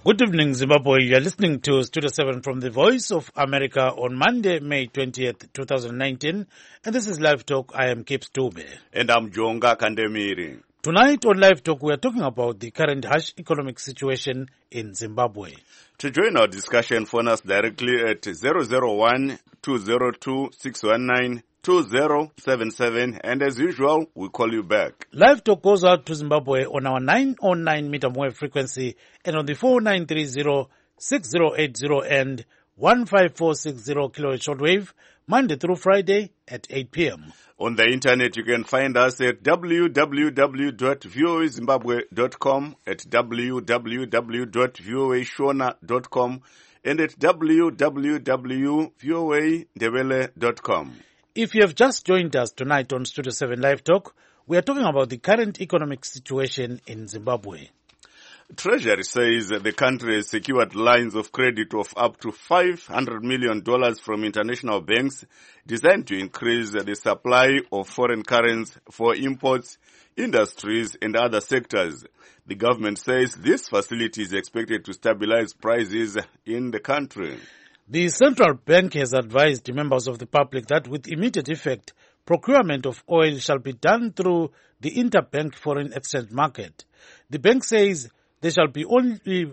Good evening, Zimbabwe. You are listening to Studio 7 from the Voice of America on Monday, May 20th, 2019. And this is Live Talk. I am Kip Stube. And I'm Jonga Kandemiri. Tonight on Live Talk, we are talking about the current harsh economic situation in Zimbabwe. To join our discussion, phone us directly at 001-202-619-2077. And as usual, we call you back. Live Talk goes out to Zimbabwe on our 909 meter wave frequency and on the 4930-6080 and 15460 kilohertz shortwave, Monday through Friday at 8 p.m. On the internet, you can find us at www.voazimbabwe.com, at www.voashona.com, and at www.voandebele.com. If you have just joined us tonight on Studio 7 Live Talk, we are talking about the current economic situation in Zimbabwe. Treasury says the country has secured lines of credit of up to $500 million from international banks designed to increase the supply of foreign currency for imports, industries, and other sectors. The government says this facility is expected to stabilize prices in the country. The central bank has advised members of the public that with immediate effect, procurement of oil shall be done through the interbank foreign exchange market. The bank says there shall be only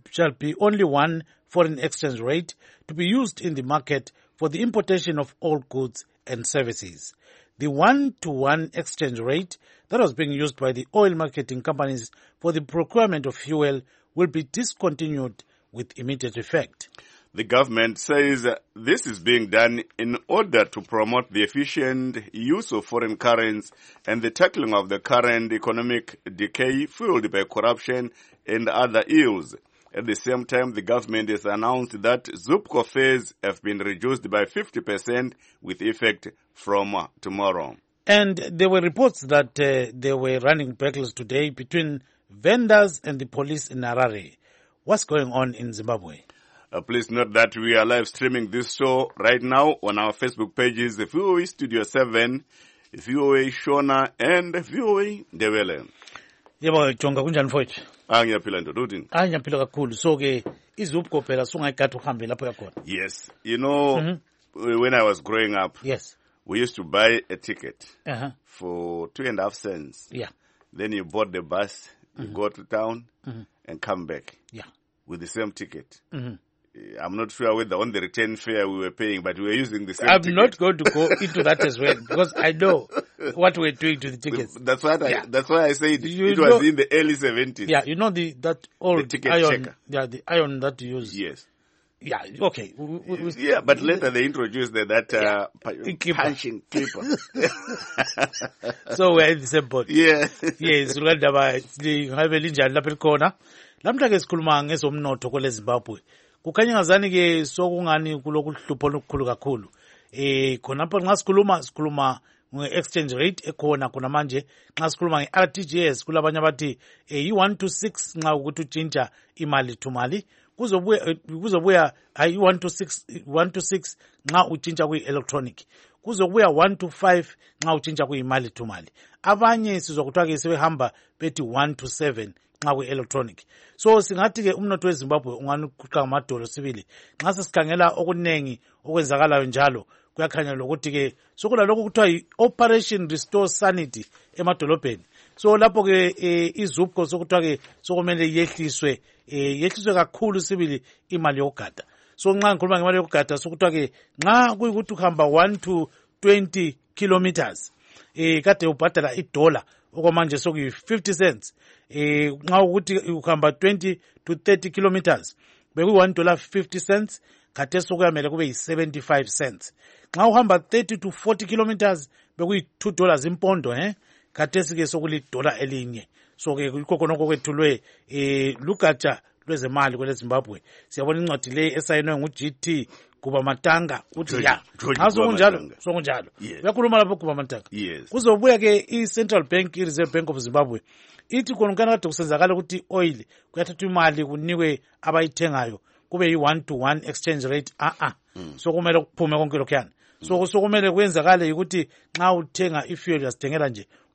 one foreign exchange rate to be used in the market for the importation of all goods and services. The 1-to-1 exchange rate that was being used by the oil marketing companies for the procurement of fuel will be discontinued with immediate effect. The government says this is being done in order to promote the efficient use of foreign currency and the tackling of the current economic decay fueled by corruption and other ills. At the same time, the government has announced that ZUPCO fares have been reduced by 50% with effect from tomorrow. And there were reports that there were running battles today between vendors and the police in Harare. What's going on in Zimbabwe? Please note that we are live streaming this show right now on our Facebook pages, the VOA Studio 7, VOA Shona, and VOA Ndebele. Yebo Jonga kunjani mfowethu? Ngiyaphila ndoduthi. Ngiyaphila kakhulu. So ke izupco phela sungayikade uhambe lapho yakhona. Yes. You know, when I was growing up, yes, we used to buy a ticket for 2.5 cents. Yeah. Then you bought the bus, you go to town and come back. Yeah. With the same ticket. I'm not sure whether on the return fare we were paying, but we were using the same ticket. I'm not going to go into that as well, because I know what we're doing to the tickets. That's why I said it was in the early 70s. Yeah, you know that old ticket iron, checker. Yeah, the iron that you use. Yes. Yeah, okay. Yeah, but later they introduced that punching clipper. So we're in the same boat. Yeah. Yes, Uganda have linjani lapha likhona. Lamhla ke sikhuluma ngezomnotho kwele Zimbabwe. Kukhanya ngazani ke sokungani kulokuhlupho olukhulu kakhulu. Khonapho nxa sikhuluma nge-exchange rate ekhona khona manje, nxa sikhuluma nge-RTGS kulabanye abathi yi-1-to-6 nxa ukuthi utshintsha imali to mali, kuzobuya hayi 1-to-6 nxa utshintsha kuyi-electronic, kuzobuya 1-to-5 nxa utshintsha kuyimali to mali. Abanye sizwa kuthiwa ke sebehamba bethi 1-to-7 nxa kuyi-electronic. So singathi ke umnotho weZimbabwe ungani kuqa ngamadolo sibili. Nxa sesikhangela okunengi okwenzakalayo njalo, kuyakhanya lokuthi ke sokulalokho kuthiwa yi-Operation Restore Sanity emadolobheni. So lapho ke izupco sokuthiwa ke sokumele yehliswe kakhulu sibili imali yokugada. So nxa ngikhuluma ngemali yokugada sokuthiwa ke nxa kuyikuthi uhamba 1 to 20 kilometers kade ubhadala $1 okwamanje sokuyi 50 cents. Nxa ukuthi uhamba 20 to 30 kilometers bekuyi $1.50 cents, khathesi sokuyamele kube yi-75 cents. Nxa uhamba 30 to 40 kilometers bekuyi $2 impondo, khathesi ke sokuli$1 elinye. So ke yikho khonokho kwethulwe lugatsha lwezemali kwele Zimbabwe. Siyabona incwadi le esayinwe ngu-GT Kuba Matanga uthi ya nxa sokunjalo uyakhuluma lapho Kuba Matanga. Kuzobuya ke i-Central Bank, i-Reserve Bank of Zimbabwe ithi khonokana kade kusenzakala ukuthi oil kuyathathwa imali kunikwe abayithengayo kube yi-1-to-1 exchange rate. So kumele kuphume konke lokhuyana. So sokumele kwenzakale ukuthi nxa uthenga ifuel uyazithengela nje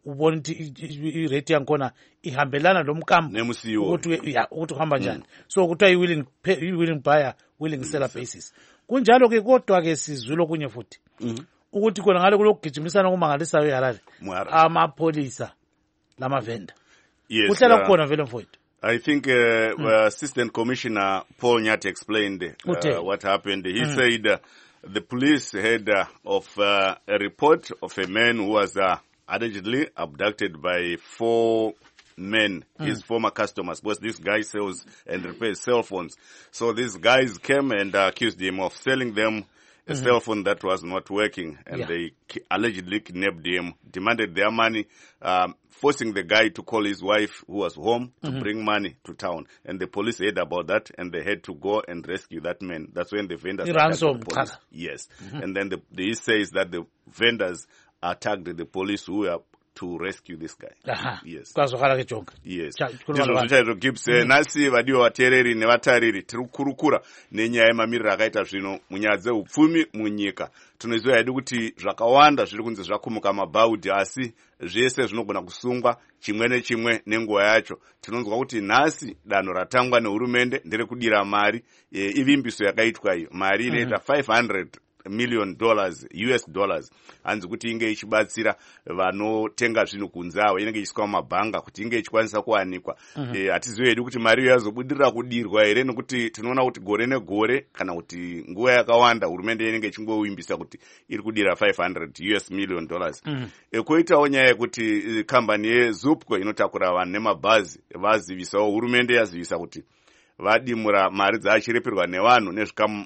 ubona ukuthi irate yakhona ihambelana lomkambo ukuthi uhamba njani. So kuthiwa i-willing buyer, willing seller basis. Kunjalo ke kodwa ke sizwile okunye futhi ukuthi khona ngale kulokugijimisana kumangalisayo eHarare amapholisa lamavenda. Kuhlela khona vele mfowethu. I think Assistant Commissioner Paul Nyati explained what happened. He said the police heard of a report of a man who was allegedly abducted by 4 men, his former customers, because this guy sells and repairs cell phones. So these guys came and accused him of selling them a cell phone that was not working, and they allegedly kidnapped him, demanded their money, forcing the guy to call his wife who was home to bring money to town. And the police heard about that, and they had to go and rescue that man. That's when the vendors attacked the police. Yes. And then he says that the vendors attacked the police who were to rescue this guy. Yes. Yes. Gibbs, nasi vadiwa vatereri nevatariri tirikurukura nenyaya yemamiriro akaita zvino munyaya dzeupfumi munyika. Tunoziva hedu kuti zvakawanda zviri kunzi zvakumuka mabhaudhi, asi zvese zvinogona kusungwa chimwe nechimwe nenguva yacho. Tinonzwa kuti nhasi danho ratangwa nehurumende nderekudira mari, ivimbiso yakaitwa iyo. Mari inoita $500 million US dollars, hanzi kuti inge ichibatsira vanotenga zvinhu kunze avo, inenge ichiiswa mumabhanga kuti inge ichikwanisa kuwanikwa. Hatizivi hedu kuti mari yazobudirira kudirwa here, nekuti tinoona kuti gore negore kana kuti nguva yakawanda hurumende inenge ichingovimbisa kuti iri kudira $500 US million. Koitawo nyaya yekuti kambani yeZupco inotakura vanhu nemabhazi vazivisawo, hurumende yazivisa kuti vadimura mari dzaachiripirwa nevanhu nezvikamu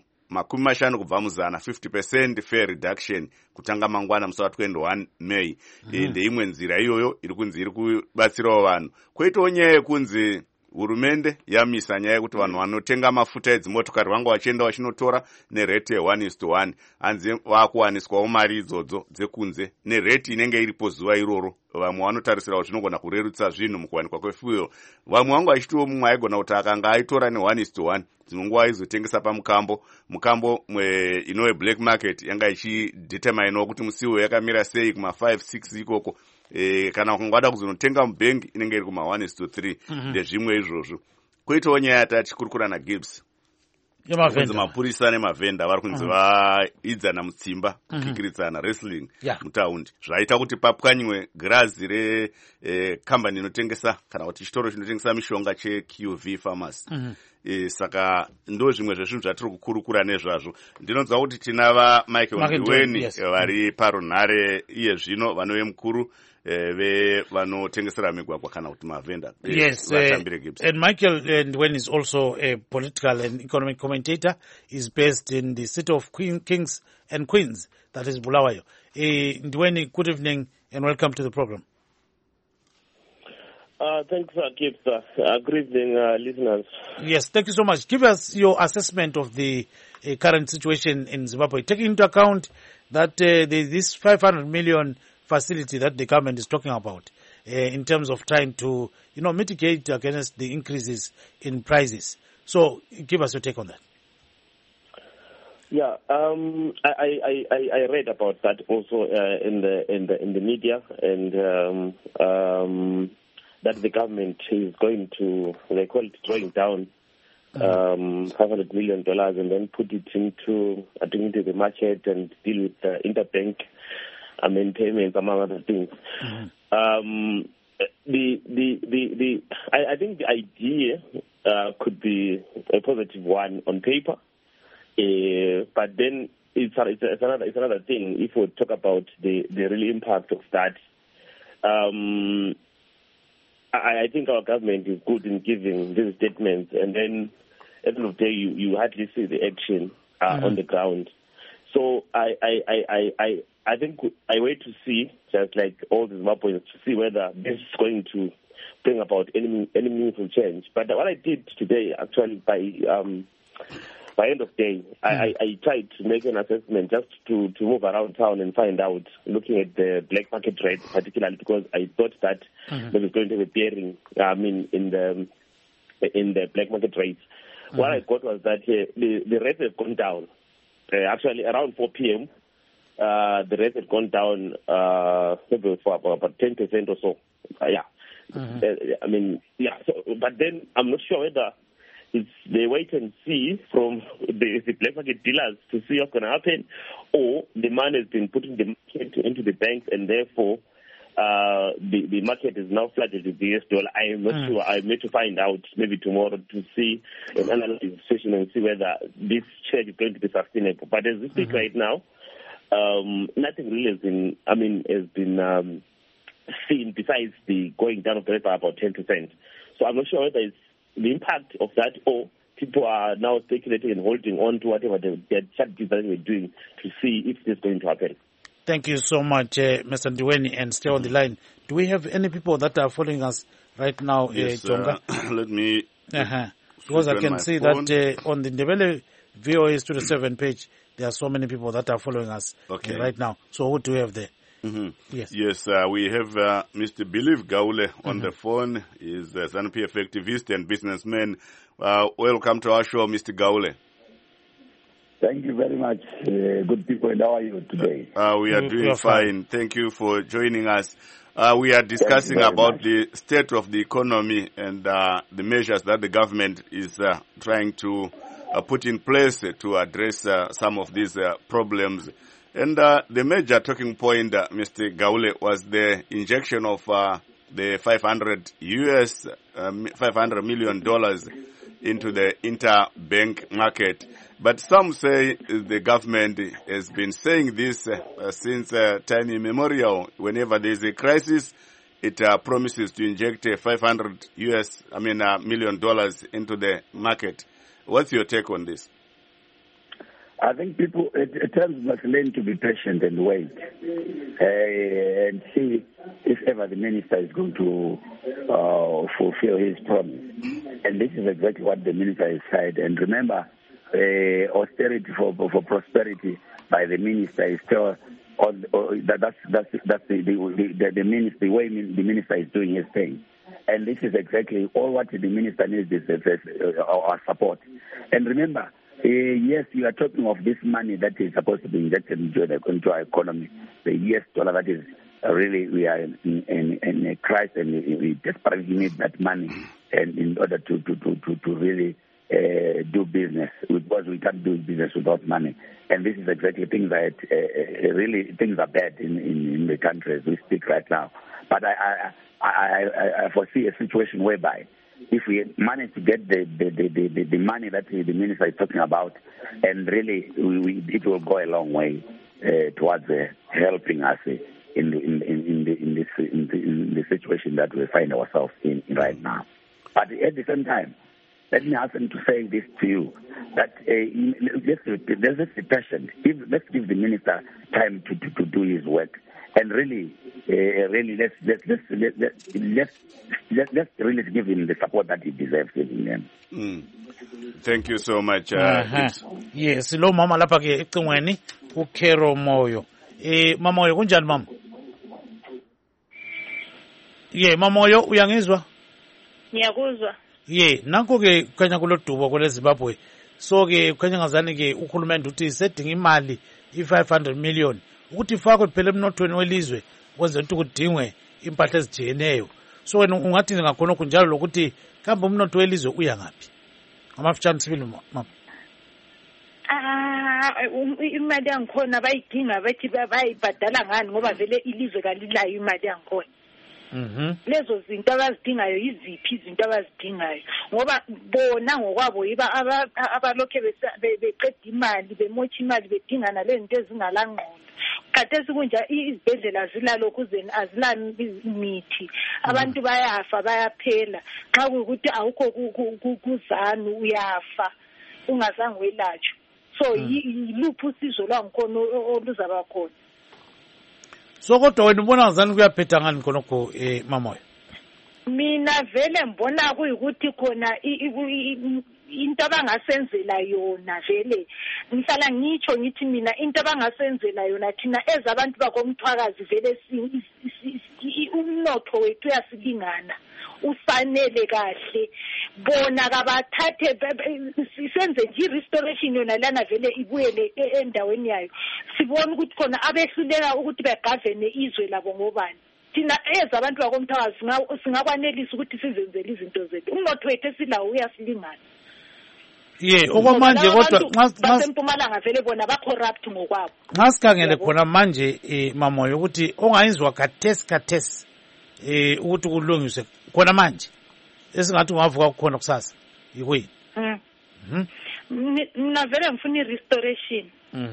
50 kubva muzana, 50% fare reduction kutanga mangwana musi wa21 May. Ndeimwe nzira iyoyo iri kunzi iri kubatsirawo vanhu. Koitawo nyaya yekunzi hurumende yamisa nyaya yekuti vanhu vanotenga mafuta edzimotokari vanga vachienda vachinotora nerate 1:1, hanzi vakuwaniswawo mari idzodzo dzekunze nerate inenge iripo zuva iroro. Vamwe vanotarisira kuti zvinogona kurerutsa zvinhu mukuwanikwa kwefuel. Vamwe vanga vachitiwo mumwe aigona kuti akanga aitora ne1:1 dzimwe nguva aizotengesa pamukambo inove black market yanga ichideterminawo kuti musiwo yakamira sei kuma5-6 ikoko. Kana kungada kuzonotenga mubank inenge iri kuma1:3 ndezvimwe izvozvo. Koitawo nyaya yatati kurukura naGibbs kunzi mapurisa nemavenda vari kunzi vaidzana mutsimba kukikiridzana wrestling mutaundi, zvaita kuti papwanywe girazi rekambani inotengesa kana kuti chitoro chinotengesa mishonga cheQV Pharmacy. Saka ndo zvimwe zvezvinhu zvatiri kukurukura nezvazvo. Ndinonzwa kuti tina vaMichael Ndweni vari parunhare iye zvino vanove mukuru vanotengesera migwagwa kana kuti mavenda. Yes, and Michael Ndweni is also a political and economic commentator. He's based in the city of Kings and Queens, that is Bulawayo. Ndweni, good evening and welcome to the program. Thanks, Gibbs. Good evening, listeners. Yes, thank you so much. Give us your assessment of the current situation in Zimbabwe, taking into account that this 500 million facility that the government is talking about in terms of trying to, mitigate against the increases in prices. So, give us your take on that. Yeah, I read about that also in the media, and that the government is going to, they call it drawing down $500 million and then put it into the market and deal with interbank payments, among other things. I think the idea could be a positive one on paper, but then it's another thing if we talk about the real impact of that. I think our government is good in giving these statements, and then at the end of the day, you hardly see the action on the ground. So I think I wait to see, just like all the Zimbabweans, to see whether this is going to bring about any meaningful change. But what I did today, actually, by end of day, I tried to make an assessment just to move around town and find out, looking at the black market rate particularly, because I thought that there was going to be a bearing, in the black market rates. What I got was that the rates have gone down. Actually, around 4 p.m., the rate had gone down maybe for about 10% or so. I mean, so, but then I'm not sure whether it's they wait and see from the black market dealers to see what's going to happen, or the money has been put in the market into the banks, and therefore the market is now flooded with the US dollar. I am not sure. I need to find out maybe tomorrow to see and analyze the situation and see whether this trade is going to be sustainable. But as we speak right now, nothing really has been seen besides the going down of the rate by about 10%. So I'm not sure whether it's the impact of that, or people are now speculating and holding on to whatever their strategies that they're doing to see if this is going to happen. Thank you so much, Mr. Ndiweni, and stay on the line. Do we have any people that are following us right now, yes, Jonga? Let me... Because I can see phone. That on the Ndebele VOA Studio 7 page, there are so many people that are following us right now. So what do we have there? Yes, we have Mr. Believe Gaule on the phone. He's a ZANU-PF activist and businessman. Welcome to our show, Mr. Gaule. Thank you very much, good people. And how are you today? We are doing fine. Thank you for joining us. We are discussing about the state of the economy and the measures that the government is trying to put in place to address some of these problems. And the major talking point, Mr. Gaule, was the injection of the $500 million into the interbank market. But some say the government has been saying this since time immemorial. Whenever there is a crisis, it promises to inject $500 million into the market. What's your take on this? I think people at times must learn to be patient and wait and see if ever the minister is going to fulfill his promise. And this is exactly what the minister has said. And remember, austerity for prosperity by the minister is still that's the way the minister is doing his thing. And this is exactly all what the minister needs is our support. And remember, yes, you are talking of this money that is supposed to be injected into our economy. The US dollar, that is really, we are in a crisis, and we desperately need that money, and in order to really do business, because we can't do business without money. And this is exactly things that really things are bad in the country as we speak right now. But I foresee a situation whereby if we manage to get the money that the minister is talking about, and really it will go a long way towards helping us in the situation that we find ourselves in right now. But at the same time, let me hasten to say this to you, that let's be patient. Let's give the minister time to do his work, and really let's really give him the support that he deserves. Thank you so much. Yes, lo mama lapha ke ecingweni uKhero Moyo. Mama Moyo kunjani mama? Mama Moyo uyangizwa? Ngiyakuzwa. Nanko ke kukhanya kulodubo kwele Zimbabwe. So ke kukhanya ngazani ke uhulumende uthi sedinga imali i500 million ukuthi ifakwe phela emnothweni welizwe kwenze ukuthi kudingwe impahla ezijiyeneyo. So wena ungathi ngakhona kunjalo lokuthi kambe umnotho welizwe uya ngapi? Ngamafutshane sibili mama. Imali yangikhona bayidinga bathi bayibhadala ngani ngoba vele ilizwe kalilayo imali yangikhona. Lezo zinto abazidingayo yiziphi izinto abazidingayo ngoba bona ngokwabo yiba abalokhe beqeda imali bemotsha imali bedingana lezinto ezingalangqondo. Khathesi kunja izibhedlela zilalokhu azilamithi, abantu bayafa bayaphela. Xa kuyukuthi awukho kuzanu uyafa ungazange welatshwe. So yiluphi usizo lwangikhona oluzaba khona? So kodwa wena ubona ngazani kuyaphetha ngani khonokho Mama Moyo? Mina vele mbona kuyukuthi khona into abangasenzela yona vele ngihlala ngitsho ngithi mina into abangasenzela yona thina ezabantu bakomthwakazi vele umnotho wethu uyasilingana usanele kahle bona kabathathe senze nje restoration yona lana vele ibuyele endaweni yayo sibona ukuthi khona abehluleka ukuthi begavene izwe labo ngobani thina abantu bakomthakazi singakwanelisa ukuthi sizenzele izinto zethu umnotho wethu esilawo uyasilingana okwamanje kodwa basempumalanga vele bona ba-corrupt ngokwabo ngasikhangele khona manje Mamoyo ukuthi ongayizwa khathesi ukuthi kulungiswe khona manje esingathi ungavuka kukhona kusasa yikuyini mina vele ngifuna i-restoration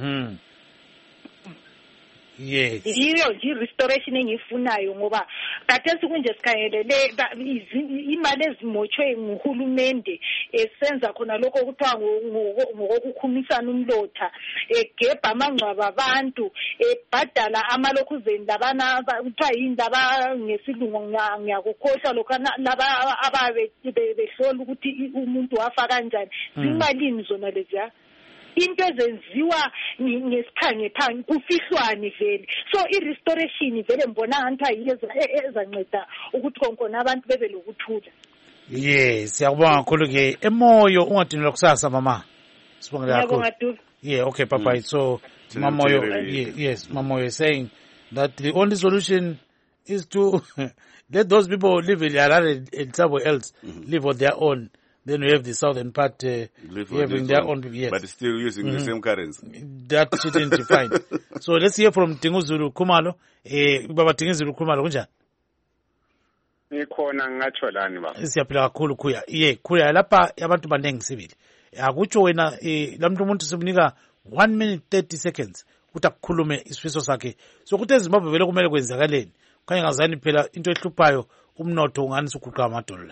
yes yiyo nje i-restoration engiyifunayo ngoba khathesi kunje sikhangelele imali ezimothwe nguhulumende esenza khona lokho okuthiwa ngokukhumisana umlotha egebha amangcwaba abantu ebhadala amalokhuzeni labana kuthiwa yini laba ngesilungu ngiyakukhohlwa lokho laba ababe behlola ukuthi umuntu wafa kanjani zimalini zona leziya into ezenziwa ngesikhange phansi kufihlwane vele so i-restoration vele mbona ngathi yile ezanceda ukuthi konkona abantu bebe lokuthula siyakubonga kakhulu ke emoyo ungadinelwa kusasa mama sibongela kakhulu okay papa so Mamoyo Mamoyo is saying that the only solution is to let those people live in Harare and somewhere else live on their own. Then we have the southern part having their own people, but still using the same currency. That shouldn't be fine. So let's hear from Tinguzulu Khumalo. Baba Tinguzulu Khumalo kunjani? Ngikhona ngingatholani baba. Siyaphila kakhulu kuya. Kuya lapha abantu banengi sibili. Akutsho wena lamuntu umuntu sibunika 1 minute 30 seconds ukuthi akukhulume isifiso sakhe. So kuthi eZimbabwe vele kumele kwenzakaleni. Khanye ngazani phela into ehluphayo umnotho ungani suguqa amadollar.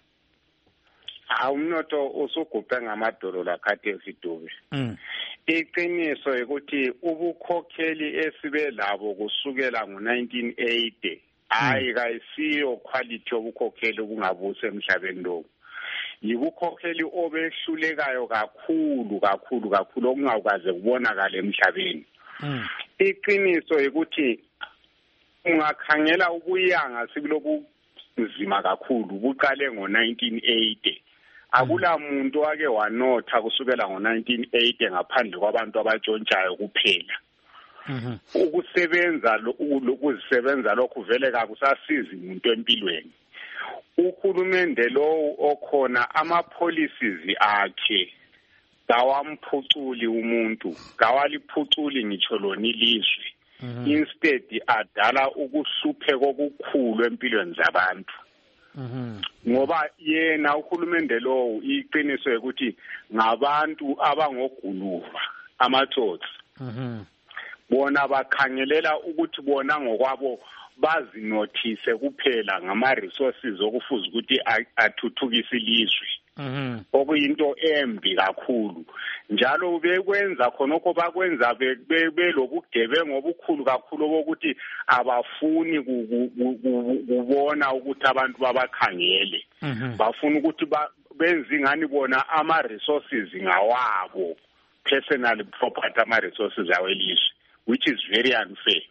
Umnotho usuguqe ngamadolo lakhathesi Dube. Iqiniso ukuthi ubukhokheli esibe labo kusukela ngo1980 hayi kayisiyo quality obukhokheli obungabuse emhlabeni lo. Yibukhokheli obehlulekayo kakhulu okungakaze kubonakala emhlabeni. Iqiniso ukuthi ungakhangela ubuyanga sibilobu nzima kakhulu buqale ngo1980. Akula muntu wake wanotha kusukela ngo1980 ngaphandle kwabantu abatshontshayo kuphela. Ukusebenza lokhu vele kakusasizi umuntu empilweni. Uhulumende lo okhona ama-policies akhe kawamphuculi umuntu, kawaliphuculi ngitsho lona ilizwe. Instead adala ukuhlupheka okukhulu empilweni zabantu. Ngoba yena uhulumende lo iqiniso ukuthi ngabantu abangoguluva amatsotsi bona bakhangelela ukuthi bona ngokwabo bazinothise kuphela ngama resources okufuza ukuthi athuthukise ilizwe okuyinto embi kakhulu njalo bekwenza khonokho bakwenza belobugebengu obukhulu kakhulu ukuthi abafuni kubona ukuthi abantu babakhangele bafuna ukuthi benze ingani bona ama resources ngawabo personal property ama resources awelizwe which is very unfair.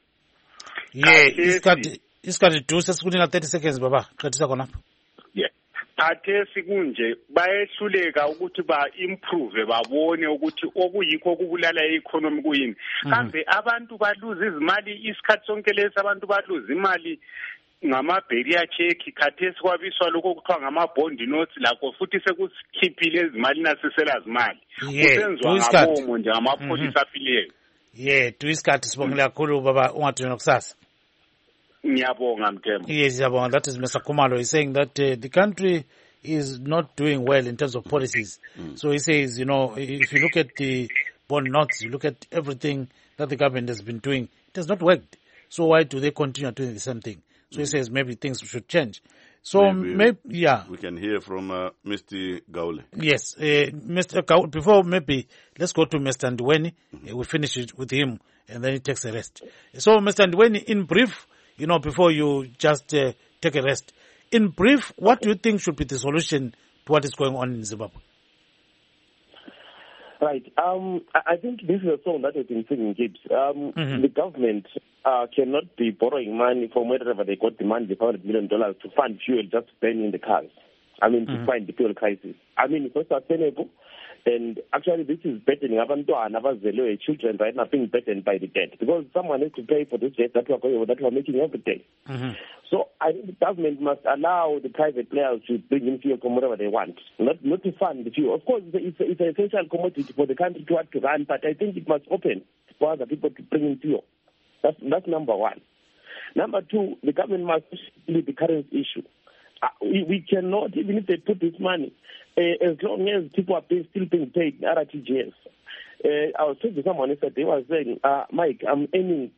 Isikhathi duze sikunika 30 seconds baba qedisa khonapho. Khathesi kunje bayehluleka ukuthi ba-improve babone ukuthi okuyikho okubulala i-economy kuyini. Kambe abantu baluza izimali isikhathi sonke lesi abantu baluza imali ngama-barrier check khathesi kwabiswa lokho kuthiwa ngama-bond notes lakho futhi sekusikhiphile ezimali nasisela zimali. Kusenziwa ngabomo nje ngamapholisa afileyo. Isikhathi sibongela kakhulu baba ungadinwa kusasa. Ngiyabonga Mthembu. Yes, ngiyabonga. That is Mr. Khumalo. He's saying that the country is not doing well in terms of policies. So he says, if you look at the bond notes, you look at everything that the government has been doing, it has not worked. So why do they continue doing the same thing? So he says maybe things should change. So maybe we can hear from Mr. Gaule. Yes, Mr. Gaule. Before maybe let's go to Mr. Ndweni. We finish it with him and then he takes a rest. So Mr. Ndweni, in brief, before you just take a rest, in brief, what do you think should be the solution to what is going on in Zimbabwe? Right. I think this is a song that has been singing, Gibbs. The government cannot be borrowing money from wherever they got the money, the $500 million, to fund fuel just burning the cars. To find the fuel crisis. It's not sustainable. And actually, this is burdening children right now being burdened by the debt because someone has to pay for this debt that we are making every day. So I think the government must allow the private players to bring in fuel from wherever they want, not to fund the fuel. Of course, it's an essential commodity for the country to run, but I think it must open for other people to bring in fuel. That's number one. Number two, the government must deal with the currency issue. We cannot, even if they put this money, as long as people are still being paid RTGS. I was talking to someone yesterday, they were saying, Mike, I'm earning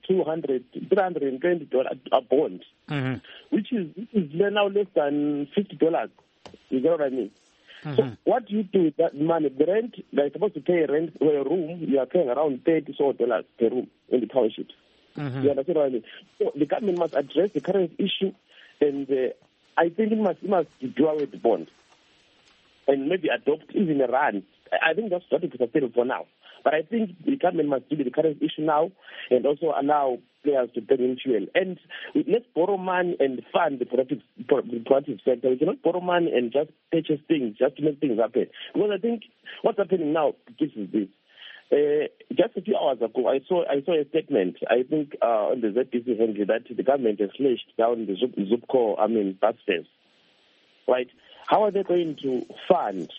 $320 a bond, which is now less than $50. You know what I mean? So what do you do with that money? The rent, they're supposed to pay rent for a room, you are paying around $30 per room in the townships. You understand what I mean? So the government must address the current issue, and I think it must do away with the bond and maybe adopt even a rand. I think that's what is sustainable for now. But I think the government must deal with the current issue now and also allow players to bring in fuel. And let's borrow money and fund the productive sector. We cannot borrow money and just purchase things, just to make things happen. Because I think what's happening now is this. Just a few hours ago, I saw a statement, I think, on the ZBC Henry, that the government has slashed down the Zupco, bus fares. Right? How are they going to fund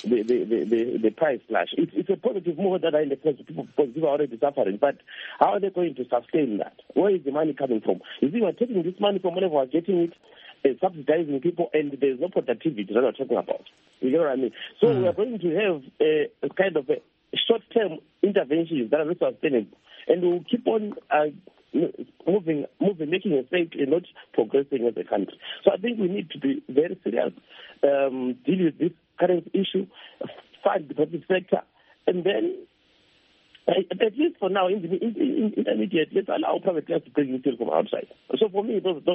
the price slash? It's a positive move that I understand people are already suffering, but how are they going to sustain that? Where is the money coming from? You see, we're taking this money from wherever we're getting it, subsidizing people, and there's no productivity that we're talking about. You know what I mean? So we are going to have a kind of a short-term interventions that are not sustainable, and we'll keep on moving, making a mistake and not progressing as a country. So I think we need to be very serious, deal with this current issue, fund the public sector, and then, at least for now, in the intermediate, let's allow private players to bring in fuel from outside. So for me, those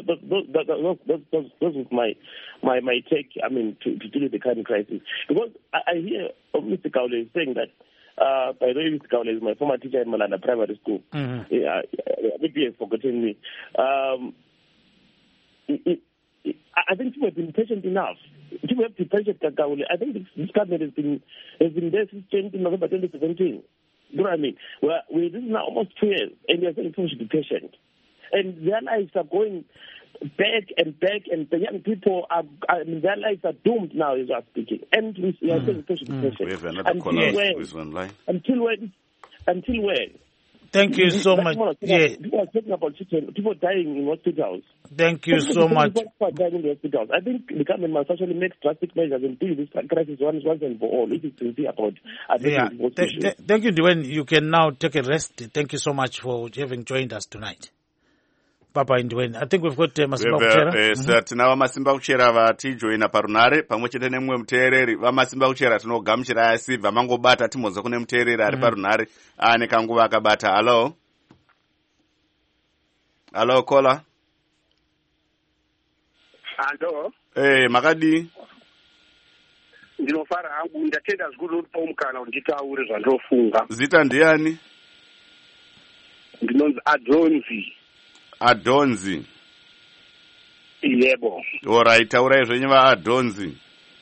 is my take. To deal with the current crisis, because I hear Mr. Kaule saying that. By the way, Mr. Kaule is my former teacher in Malanda Primary School. Maybe he has forgotten me. I think people have been patient enough. People have to be patient, Kaule. I think this government has been there since November 2017. You know what I mean? This is now almost 2 years, and we are saying people should be patient. And their lives are going back, and the young people their lives are doomed now, as we are speaking. And we are saying people should be patient. We have another caller who is online. Until when? Thank you so much. People are talking about people dying in hospitals. Thank you so much. People are dying in the hospitals. I think the government must actually make drastic measures and deal with this crisis once and for all. It is sincere about thank you, Dwayne. You can now take a rest. Thank you so much for having joined us tonight. Papa Ndwene. I think we've got Masimba Kuchera. Tinava Masimba Kuchera vatijoina parunare pamwe chete nemwe muteereri vaMasimba Kuchera tinogamuchira asi vamangobata timodza kune muteereri ari parunare ane kanguva akabata. Hello kola. Ando. Makadi. Ndinofara hangu ndatenda zvikuru kuti paumukana kuti nditaure zvandofunga. Zita ndiani? Ndinonzi Adonzi. Yebo. Alright, taurai zvenyu vaAdonzi.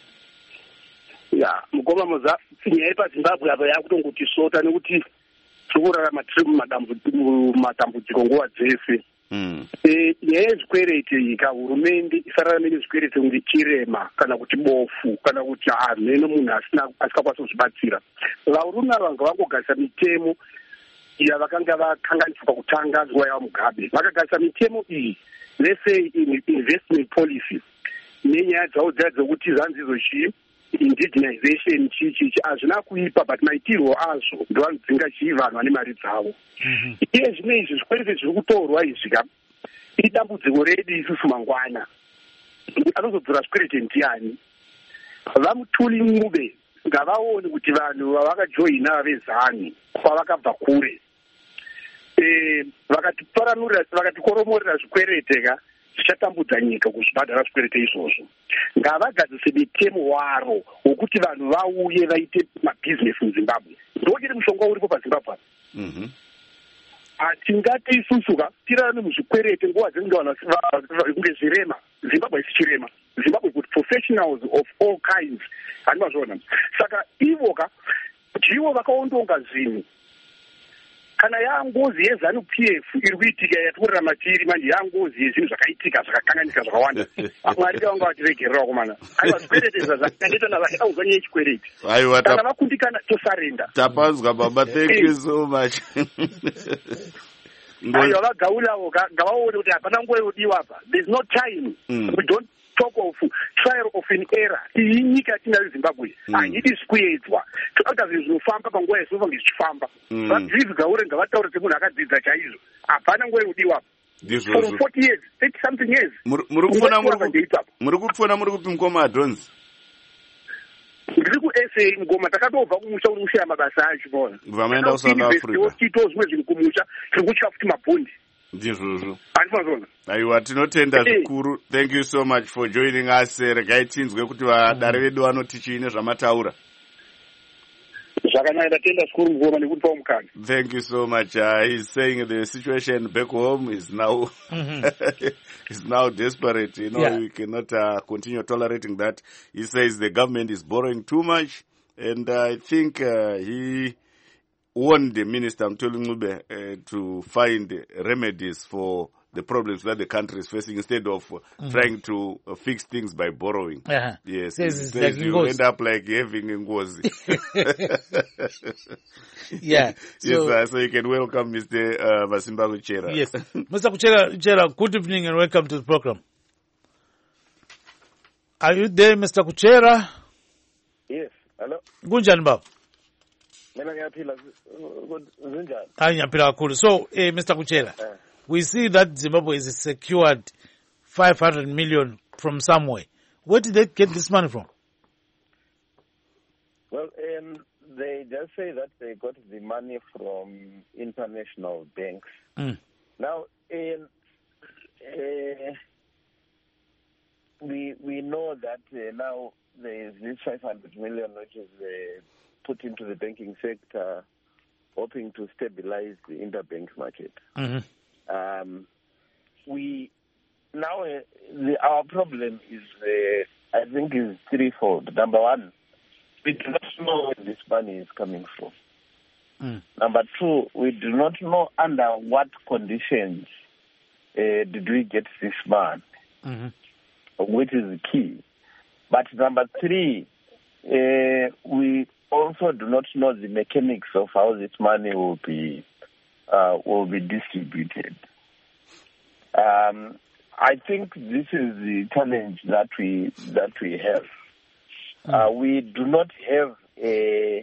Ya, mukoma moza nyaya yepaZimbabwe apa yakutongoti sota nekuti tikurarama tiri mumatambudziko nguva dzese. Nyaya yezvikwereti hurumende isararame nezvikwereti kuti chirema kana kuti bofu kana kuti hameno munhu asingakwanisa kuzvibatsira. Varume vanga vangogarisa mitemo vakanga vakanganiswa pakutanga nguva yavo Mugabe. Vakagarisa mitemo iyi, let's say investment policy, nenyaya dzavo dzaya dzokuti zvanzi izvo indigenization hazvina kuipa, but maitirwo azvo ndovanodzinga vanhu vane mari dzavo. Iye zvino izvi zvikwereti zviri kutorwa izvi idambudziko redu isusu mangwana. Anozodzora zvikwereti ndiani? Vamutuli Ngube ngavaone kuti vanhu vavakajoina vezani kwavakabva kure, vakatiparanurira vakatikoromorera zvikwereti zvichatambudza nyika kuzvibhadhara zvikwerete izvozvo. Ngavagadzise mitemo waro wokuti vanhu vauye vaite mabhizinesi muZimbabwe. Ndochiri mushonga uripo paZimbabwe. Tingati isusuka tirarame muzvikwerete nguva dzinenge zvirema. Zimbabwe isichirema. Zimbabwe with professionals of all kinds. Handimazvona. Saka ivoka ndivo vakaondonga zvinhu. Kana yangozi yeZANU-PF iri kuitika yatikurira matiri manje yangozi yezvinhu zvakaitika zvakakanganika zvakawanda. Mwari vanga vatiregerera komana. Aiwa zvikwerete zvazvakaneta navachada kuzanya yechikwerete. Kana vakundikana tosarenda. Tapanzwa baba, thank you so much. Aiwa vagaulawo ngavaone kuti hapana nguva yodiwa apa. There is no time. We don't talk of trial of an error. Iyi nyika tinayo Zimbabwe haidi kuedzwa. Toda zvinhu zvinofamba panguva yasofange zvichifamba. Vadzidzi gaure ngavataure kuti munhu akadzidza chaizvo. Hapana nguva yodiwa. For 40 years, 30 something years. Muri kupfona muri kupi Mukoma Adonzi? Ndiri kuSA Mukoma, takatobva kumusha uri kushaya mabasa acho. Vamaenda kuSouth Africa. Titozwe zvinhu kumusha, tiri kutya futi mabhondi. Ndizvozvo. Handimazvona. Aiwa, tinotenda zvikuru. Thank you so much for joining us. Regai tinzwe kuti vadare vedu vanoti chiine zvamataura. Zvakanaka, tatenda zvikuru Mukoma nekutipawo mukana. Thank you so much. He's saying the situation back home is now is now desperate. You know, we cannot continue tolerating that. He says the government is borrowing too much, and I think he warned the Minister Mthuli Ncube to find remedies for the problems that the country is facing instead of trying to fix things by borrowing. Yes, like you end up like having a ngozi. So you can welcome Mr. Masimba Kuchera. Yes, Mr. Kuchera, good evening and welcome to the program. Are you there, Mr. Kuchera? Yes, hello. Gunjan Bab. So, Mr. Kuchera, we see that Zimbabwe is secured 500 million from somewhere. Where did they get this money from? Well, they just say that they got the money from international banks. Now, we know that now there is this 500 million which is put into the banking sector, hoping to stabilize the interbank market. Our problem is, I think, is threefold. Number one, we do not know where this money is coming from. Number two, we do not know under what conditions did we get this money, which is key. But number three, we also do not know the mechanics of how this money will be distributed. I think this is the challenge that we have. We do not have a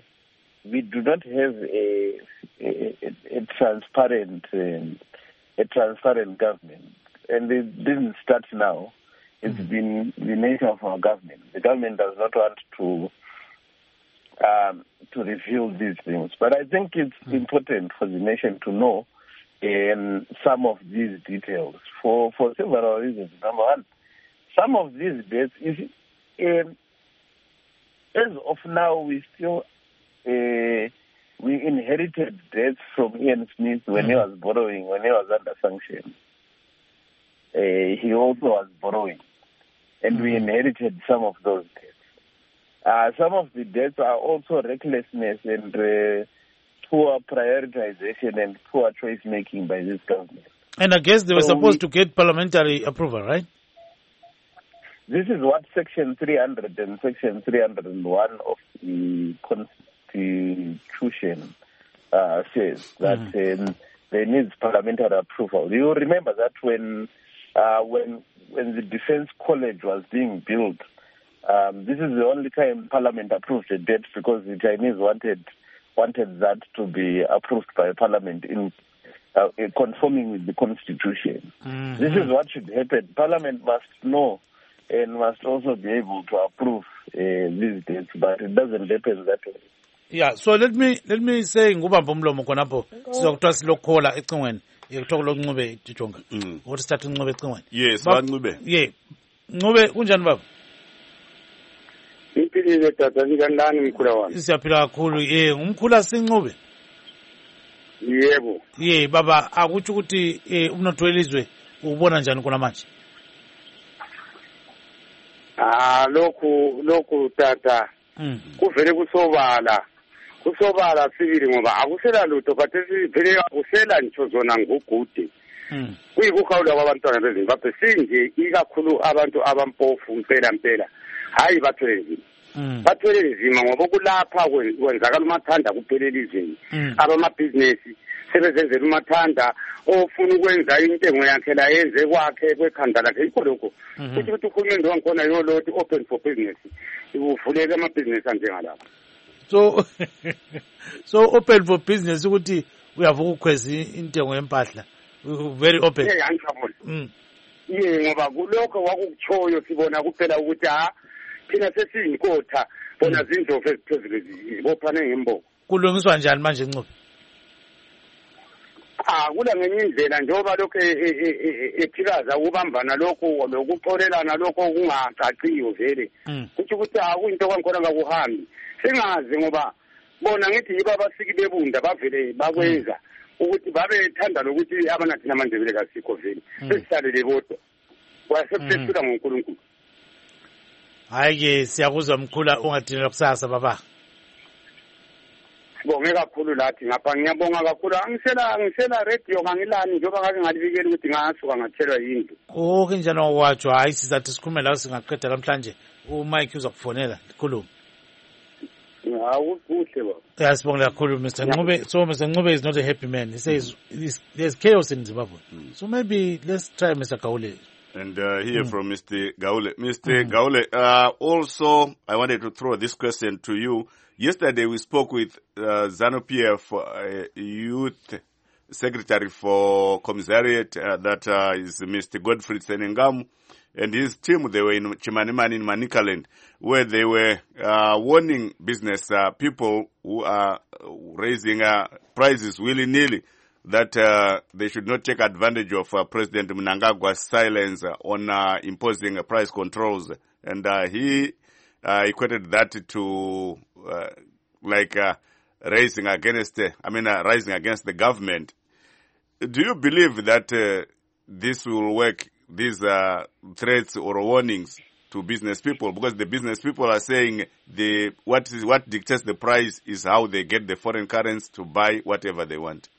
transparent government, and it didn't start now. It's been the nature of our government. The government does not want to reveal these things, but I think it's important for the nation to know some of these details for several reasons. Number one, some of these debts, as of now, we still we inherited debts from Ian Smith when he was borrowing, when he was under sanction. He also was borrowing, and we inherited some of those debts. Some of the debts are also recklessness and poor prioritization and poor choice making by this government. And I guess they were supposed to get parliamentary approval, right? This is what Section 300 and Section 301 of the Constitution says, that there needs parliamentary approval. You remember that when the Defense College was being built, this is the only time Parliament approved a debt, because the Chinese wanted that to be approved by Parliament in conforming with the Constitution. This is what should happen. Parliament must know and must also be able to approve these debts, but it doesn't happen that way. Yeah, so let me say ngubamba umlomo khonapho sizokuthiwa silokhola ecingweni Kuthiwa loNcube Jonga. What start uNcube ecingweni? Yes, baNcube. Yeah. Ncube kunjani baba? Impilile tata nikandani mkhula wami. Siyaphila kakhulu. Ngumkhula siNcube. Yebo. Baba akuthi ukuthi umnotho welizwe ubona njani kona manje? Lokhu tata. Kuvele kusobala sibili ngoba akusela lutho khathesi vele akusela ngisho zona ngogude. Kuyikukhawula kwabantwana beZimbabwe sinje ikakhulu abantu abampofu mpela hayi bathwele nzima. Bathwele nzima ngoba kulapha kwenzakala umathanda kuphelela izweni. Abamabhizinesi sebezenzela umathanda ofuna ukwenza intengo yakhe la yenze kwakhe kwekhanda lakhe yikho lokho. Ukuthi uhulumende wangikhona yoloti open for business. Uvuleke amabhizinesi anjengalapha. So open for business ukuthi uyavuka ukhweza intengo yempahla. Very open. Ngoba kulokho wakukuchoyo sibona kuphela ukuthi thina sesiyinkotha bona zindlovu eziphezulu zibophane ngemboko. Kulungiswa njani manje Ncube? Kula ngenye indlela njengoba lokho ephikaza ukubambana lokho lokuxolelana lokho kungacaciyo vele. Kuthi ukuthi akuyinto kwankhona ngakuhambi. Singazi ngoba bona ngithi yibo abasiki bebunda bavele bakwenza ukuthi babethanda lokuthi abanathi namandebele kasikho vele. Sesisalele bodwa. Kwasekuthula ngoNkulunkulu. Hayi siyakuzwa mkhula ungadinela kusasa baba. Sibonge kakhulu lathi ngapha ngiyabonga kakhulu angisela radio ngangilani njengoba ngake ngalibikela ukuthi ngasuka ngathelwa yindlu. Kanjani wawatsho hayi sizathi sikhulume la singaqeda namhlanje uMike uzakufonela khuluma. Kuhle baba. Sibonge kakhulu Mr. Ncube. So Mr. Ncube is not a happy man. He says there's chaos in Zimbabwe. So maybe let's try Mr. Gaule. And hear from Mr. Gaule. Mr. Gaule, also I wanted to throw this question to you. Yesterday we spoke with ZANU-PF Youth Secretary for Commissariat, that is Mr. Godfrey Senengamu, and his team. They were in Chimanimani in Manicaland, where they were warning business people who are raising prices willy-nilly that they should not take advantage of President Mnangagwa's silence on imposing price controls. And he equated that to rising against the government. Do you believe that this will work, these threats or warnings to business people? Because the business people are saying what dictates the price is how they get the foreign currency to buy whatever they want.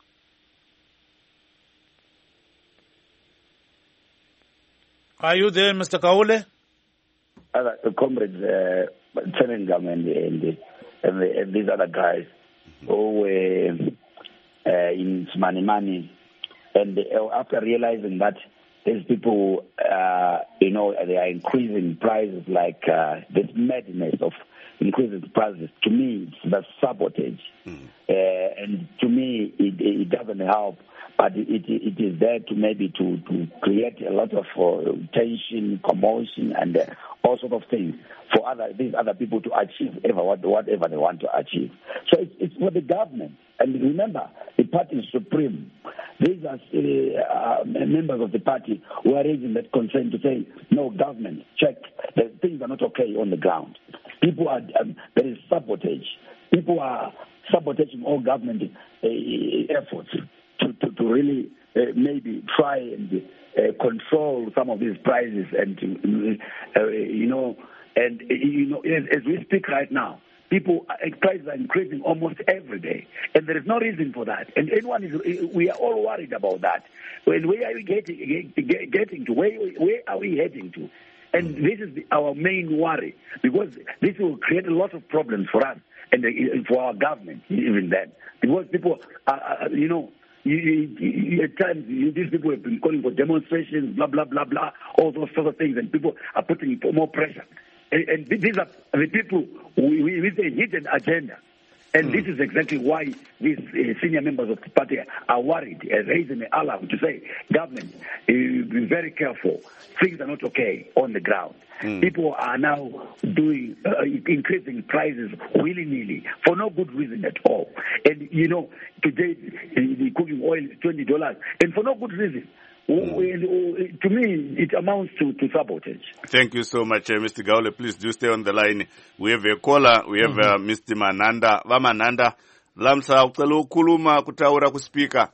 Are you there, Mr. Gaule? Comrades Senengam and these other guys who were in Chimanimani, and after realizing that these people, they are increasing prices like this madness of increasing prices, to me, it's the sabotage. And to me, it doesn't help. But it is there to maybe to create a lot of tension, commotion, and all sorts of things for these other people to achieve whatever they want to achieve. So it's for the government. And remember, the party is supreme. These are members of the party who are raising that concern to say, no, government, check. Things are not okay on the ground. There is sabotage. People are sabotaging all government efforts to really maybe try and control some of these prices and as we speak right now, prices are increasing almost every day, and there is no reason for that. And we are all worried about that. Where are we getting to? Where are we heading to? And this is our main worry, because this will create a lot of problems for us and for our government even then, because people are at times, these people have been calling for demonstrations, blah, blah, blah, blah, all those sort of things, and people are putting more pressure. And these are the people with a hidden agenda. And this is exactly why these senior members of the party are worried, raising an alarm to say, government, be very careful. Things are not okay on the ground. People are now doing increasing prices willy-nilly for no good reason at all. And, today the cooking oil is $20, and for no good reason. To me, it amounts to sabotage. Thank you so much, Mr. Gaule. Please do stay on the line. We have a caller. We have Mr. Mananda. Vamananda, lamsa ucela ukhuluma kutaura kuspika.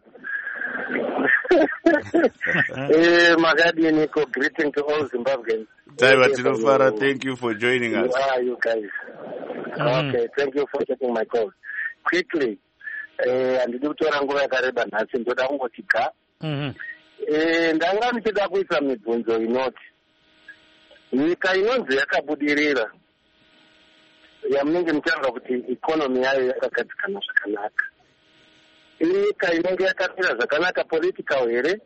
Magadi Nico, greeting to all Zimbabweans. Taiwa Tinofara, thank you for joining us. Who are you guys? Okay, thank you for taking my call. Quickly, andidi kutora nguva yakareba nhasi ndoda kungoti ga. Ndanga ndichida kuisa mibvunzo inoti nyika inonzi yakabudirira yamunenge muchanga kuti ikonomi yayo yakagadzikana zvakanaka, inyika inenge yakamira zvakanaka political here,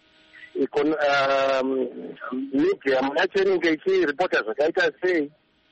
media yacho inenge ichiripota zvakaita sei,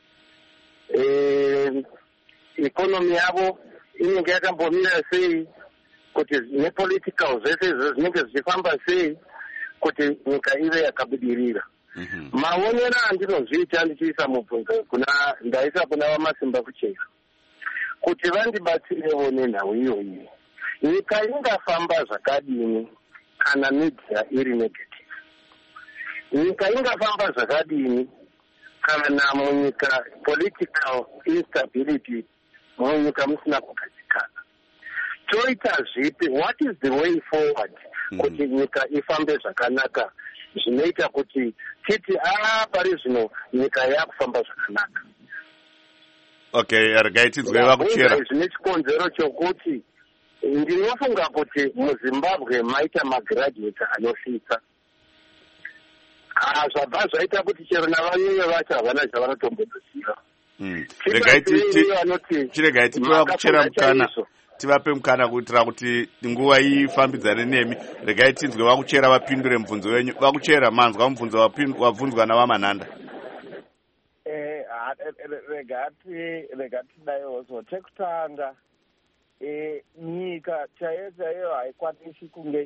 ikonomi yavo inenge yakambomira sei, kuti nepolitical zvese izvo zvinenge zvichifamba sei kuti nyika ive yakabudirira. Maonero andinozviita ndichiisa mubvunzo ndaisa kuna Vamasimba Kuchera kuti vandibatsirewo nenhau iyoyi. Nyika ingafamba zvakadini kana media iri negative? Nyika ingafamba zvakadini kana munyika political instability, munyika musina kugadzikana? Toita zvipi? What is the way forward kuti nyika ifambe zvakanaka zvinoita kuti titi pari zvino nyika yakufamba zvakanaka? Okay, regaitidzwe Vakuchera. Zvine chikonzero chokuti ndinofunga kuti muZimbabwe maita magraduate anosvitsa. Zvabva zvaita kuti chero navanyuye vacho havana zvavanotomboziva. Chiregai Vakuchera mukana. Tivape mukana kuitira kuti nguva ifambidzane nemi. Regai tinzwe Vakuchera vapindure mubvunzo wenyu. Vakuchera, manzwa mubvunzo wabvunzwa naVamananda. Regati dayozo chekutanga nyika chaiyo haikwanisi kunge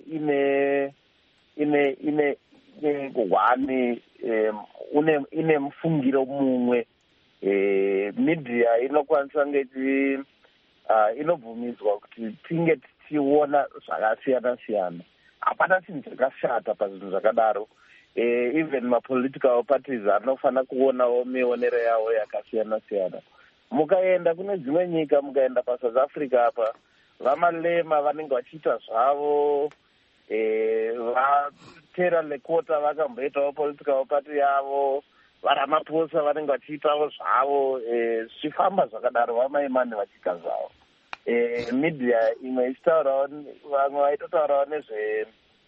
ine kuhwani ine mufungiro mumwe. Media inokwanisa ngeti inobvumidzwa kuti tinge tichiona zvakasiyana siyana. Hapana chinhu chakashata pazvinhu zvakadaro. Even mapolitical parties anofana kuonawo mionero yawo yakasiyana siyana. Mukaenda kune dzimwe nyika, mukaenda paSouth Africa apa, vamalema vanenge vachiita zvavo, vatera lekota vakamboitawo political party yavo, vaRamaphosa vanenge vachiitawo zvavo, zvichifamba zvakadaro, vamaimani vachiita zvavo. Media imwe ichitaurawo, vamwe vaitotaurawo nezve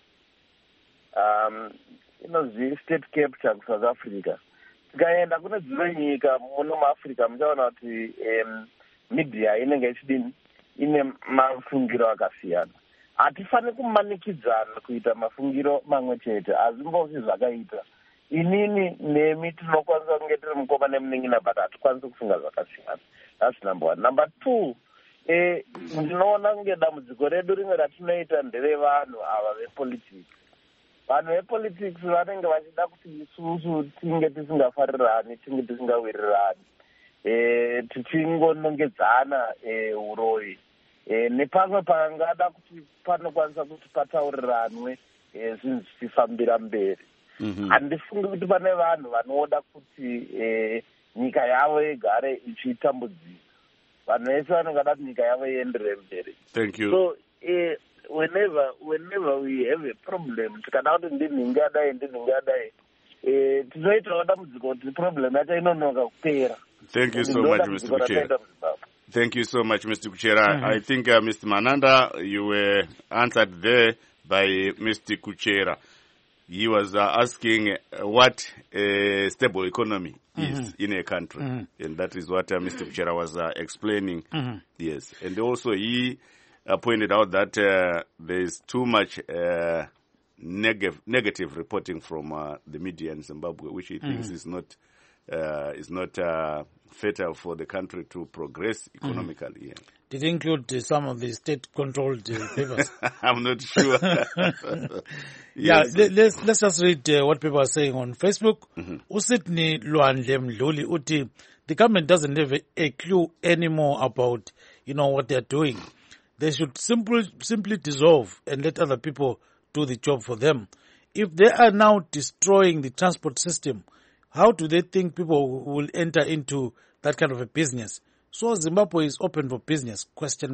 inonzi state capture kuSouth Africa. Tikaenda kune dzimwe nyika muno muAfrica muchaona kuti media inenge ichidini, ine mafungiro akasiyana. Hatifani kumanikidzana kuita mafungiro mamwe chete, hazvimbosi zvakaita. Inini nemi tinokwanisa kunge tiri mukoma nemunin'ina but hatikwanisi kufunga zvakasiyana. That's number one. Number two, ndinoona kunge dambudziko redu rimwe ratinoita nderevanhu ava vepolitics. Vanhu vepolitics vanenge vachida kuti isusu tinge tisingafarirani, tinge tisingawirirani, tichingonongedzana uroyi. Nepamwe pangada kuti panokwanisa kuti patauriranwe zvinhu zvichifambira mberi. Handifungi kuti pane vanhu vanoda kuti nyika yavo igare ichitambudzika. Vanhu vese vanongada kuti nyika yavo ienderere mberi. Thank you. So whenever we have a problem, tikada kuti ndinhingadai tinoitawo dambudziko kuti problem yacho inonoka kupera. Thank you so much, Mr. Kuchera. Thank you so much, Mr. Kuchera. I think Mr. Mananda, you were answered there by Mr. Kuchera. He was asking what a stable economy is in a country. And that is what Mr. Kuchera was explaining. Yes. And also he pointed out that there is too much negative reporting from the media in Zimbabwe, which he thinks is not is not fatal for the country to progress economically. Yeah. Did it include some of the state-controlled papers? I'm not sure. Yes. Yeah, let's just read what people are saying on Facebook. Usitni Luandle Mdluli uti, the government doesn't have a clue anymore about, what they're doing. They should simply dissolve and let other people do the job for them. If they are now destroying the transport system, how do they think people will enter into that kind of a business? So Zimbabwe is open for business, ?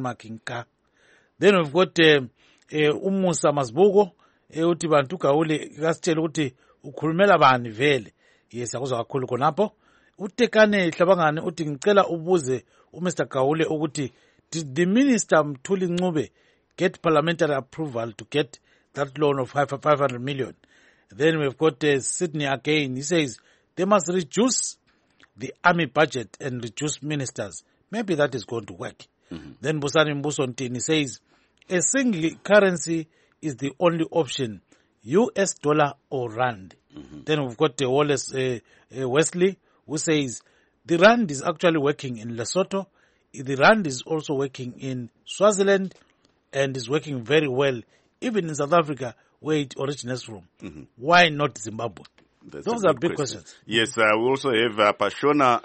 Then we've got Umusa Masbugo, uti bantu kaule kasitshela ukuthi ukhulumela bani vele. Yes, akuzwa kakhulu khonapho. Utekane Hlabangane uti ngicela ubuze uMr. Kaule ukuthi did the minister Mthuli Ncube get parliamentary approval to get that loan of 500 million? Then we've got Sydney again. He says they must reduce the army budget and reduce ministers. Maybe that is going to work. Then Busani Mbusontini says a single currency is the only option, US dollar or rand. Then we've got Wallace Wesley, who says the rand is actually working in Lesotho. The rand is also working in Swaziland and is working very well, even in South Africa, where it originates from. Why not Zimbabwe? Those are big questions. Yes, we also have Pashona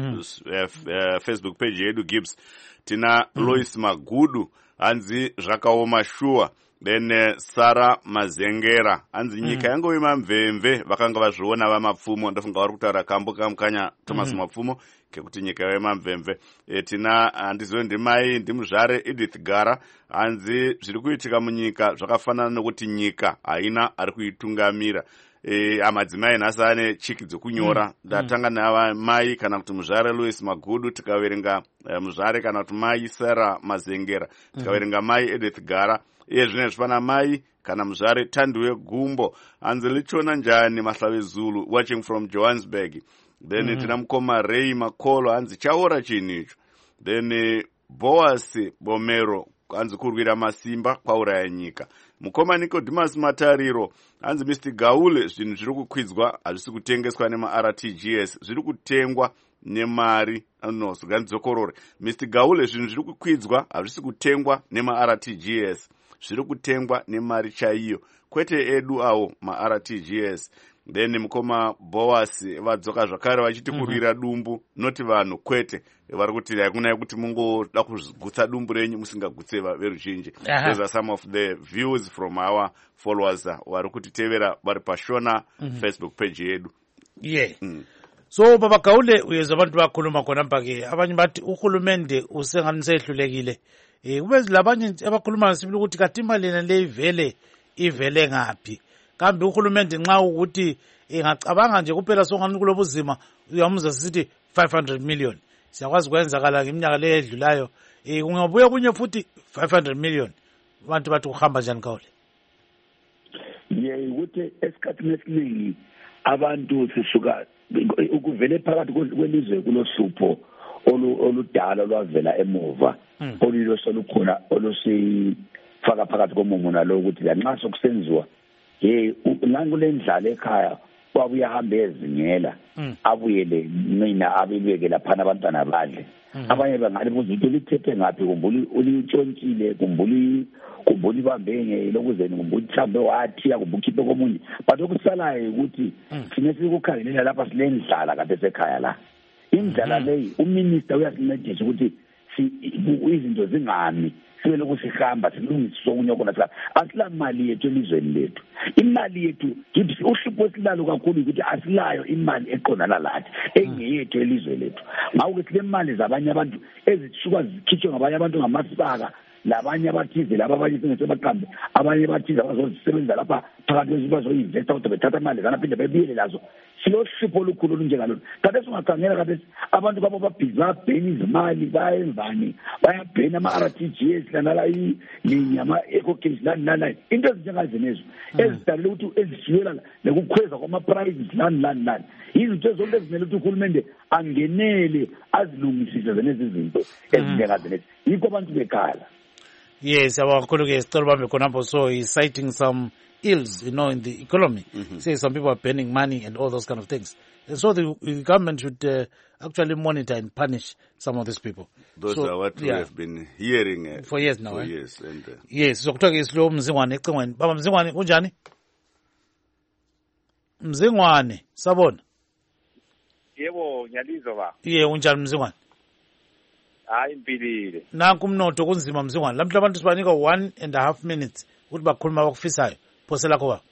Facebook page Edu Gibbs. Tina Lois Magudu, Anzi Rakaoma Shua, then Sarah Mazengera, Anzi Nyika yango imamvemve, vakanga vazviona vamapfumo, ndafunga vari kutaura kambo kamukanya Thomas Mapfumo, kekuti nyika imamvemve. Tina andizo ndimai ndimuzvare Edith Gara, anzi zviri kuitika munyika zvakafanana nokuti nyika haina ari kuitungamira. Amadzimai nhasi ane chiki dzokunyora. Ndatanga nava mai kana kuti muzvare Louis Magudu, tikaverenga muzvare kana kuti mai Sarah Mazengera, tikaverenga mai Edith Gara, iye zvine zvifana mai kana muzvare Thandiwe Gumbo, anzi lichona njani Mahlawe Zulu, watching from Johannesburg. Then tina mukoma Ray Makolo, anzi chaora chinhu icho. Then Boas Bomero, anzi kurwira masimba kwauraya nyika. Mukoma Nicodemus Matariro, anzi Mr. Gaule, zvinhu zviri kukwidzwa hazvisi kutengeswa nema-RTGS, zviri kutengwa nemari, zviganidzokorore. Mr. Gaule, zvinhu zviri kukwidzwa hazvisi kutengwa nema-RTGS, zviri kutengwa nemari chaiyo, kwete edu awo ma-RTGS. Then mukoma Boas vadzoka zvakare vachiti kurwira dumbu, noti vanhu kwete vari kuti hakuna kuti mungoda kugutsa dumbu renyu musingagutse veruzhinji. Those are some of the views from our followers vari kutitevera vari Pashona Facebook page yedu. Yeah. So baba Gaule uyezwa abantu bakhuluma khona mpake abanye bathi uhulumende usengani sehlulekile. Kube labanye abakhuluma sibili ukuthi kathi imali lena le ivele ngaphi. Kambe uhulumende nxa ukuthi ingacabanga nje kuphela songani kulobuzima uyamuzwa sithi 500 million. Siyakwazi kwenzakala ngeminyaka le edlulayo. Kungabuya kunye futhi 500 million. Abantu bathi kuhamba njani Gaule? Ukuthi esikhathini esiningi abantu sisuka ukuvele phakathi kwelizwe kulohlupho oludala lwavela emuva olilo solukhona olusifaka phakathi komumo nalo ukuthi lanxa sokusenziwa nankulendlala ekhaya wabuya hambe ezingela abuyele mina abibeke lapha abantwana badle abanye bangalibuza ukuthi lithethe ngaphi kumbuli ulitshontshile kumbuli bambenge lokuzeni kumbuli mhlambe wathi akubukhiphe komunye but okusalayo ukuthi sine sikukhangelela lapha silendlala kade sekhaya la indlala leyi uminister uyasincedisa ukuthi izinto zingami sibe lokusihamba silungiswe okunye khona sika asila mali yethu elizweni lethu imali yethu ngithi uhlupho esilalo kakhulu ukuthi asilayo imali eqondana lathi engeyethu elizwe lethu ngawukuthi le mali zabanye abantu ezisuka zikhitshwe ngabanye abantu ngamasaka labanye abathize laba abanye singesebaqambe abanye bathize abazosebenza lapha phakathi kwezibazoinvesta ukuthi bethatha imali zanaphinde bebuyele lazo silohlupho olukhulu olunjengalolu kade singakhangela kade abantu babo babhiza izimali bayenzani bayabhena ama-RTGS lanala ama-eco-games lani into ezinjengazenezo ezidalela ukuthi ezisiyela nekukhweza kwama-prices lani izinto ezonke ezimele ukuthi uhulumende angenele azilungisise zenezi zinto ezinjengazenezi yikho abantu bekhala. Yes, our colleague Storbambe Konampo, so he's citing some ills, in the economy. Say some people are burning money and all those kind of things. And so the government should actually monitor and punish some of these people. Those are what we have been hearing for years now. For years. And, yes, so kuthiwa ke silo Mzingwane ecingweni. Baba Mzingwane kunjani? Mzingwane, sabona? Yebo, ngiyalizwa ba. Unjani Mzingwane? Hayi impilile. Nanku umnotho kunzima Mzingwane. Lamhla abantu sibanika 1.5 minutes ukuthi bakhuluma bakufisayo. Phose lakho ba.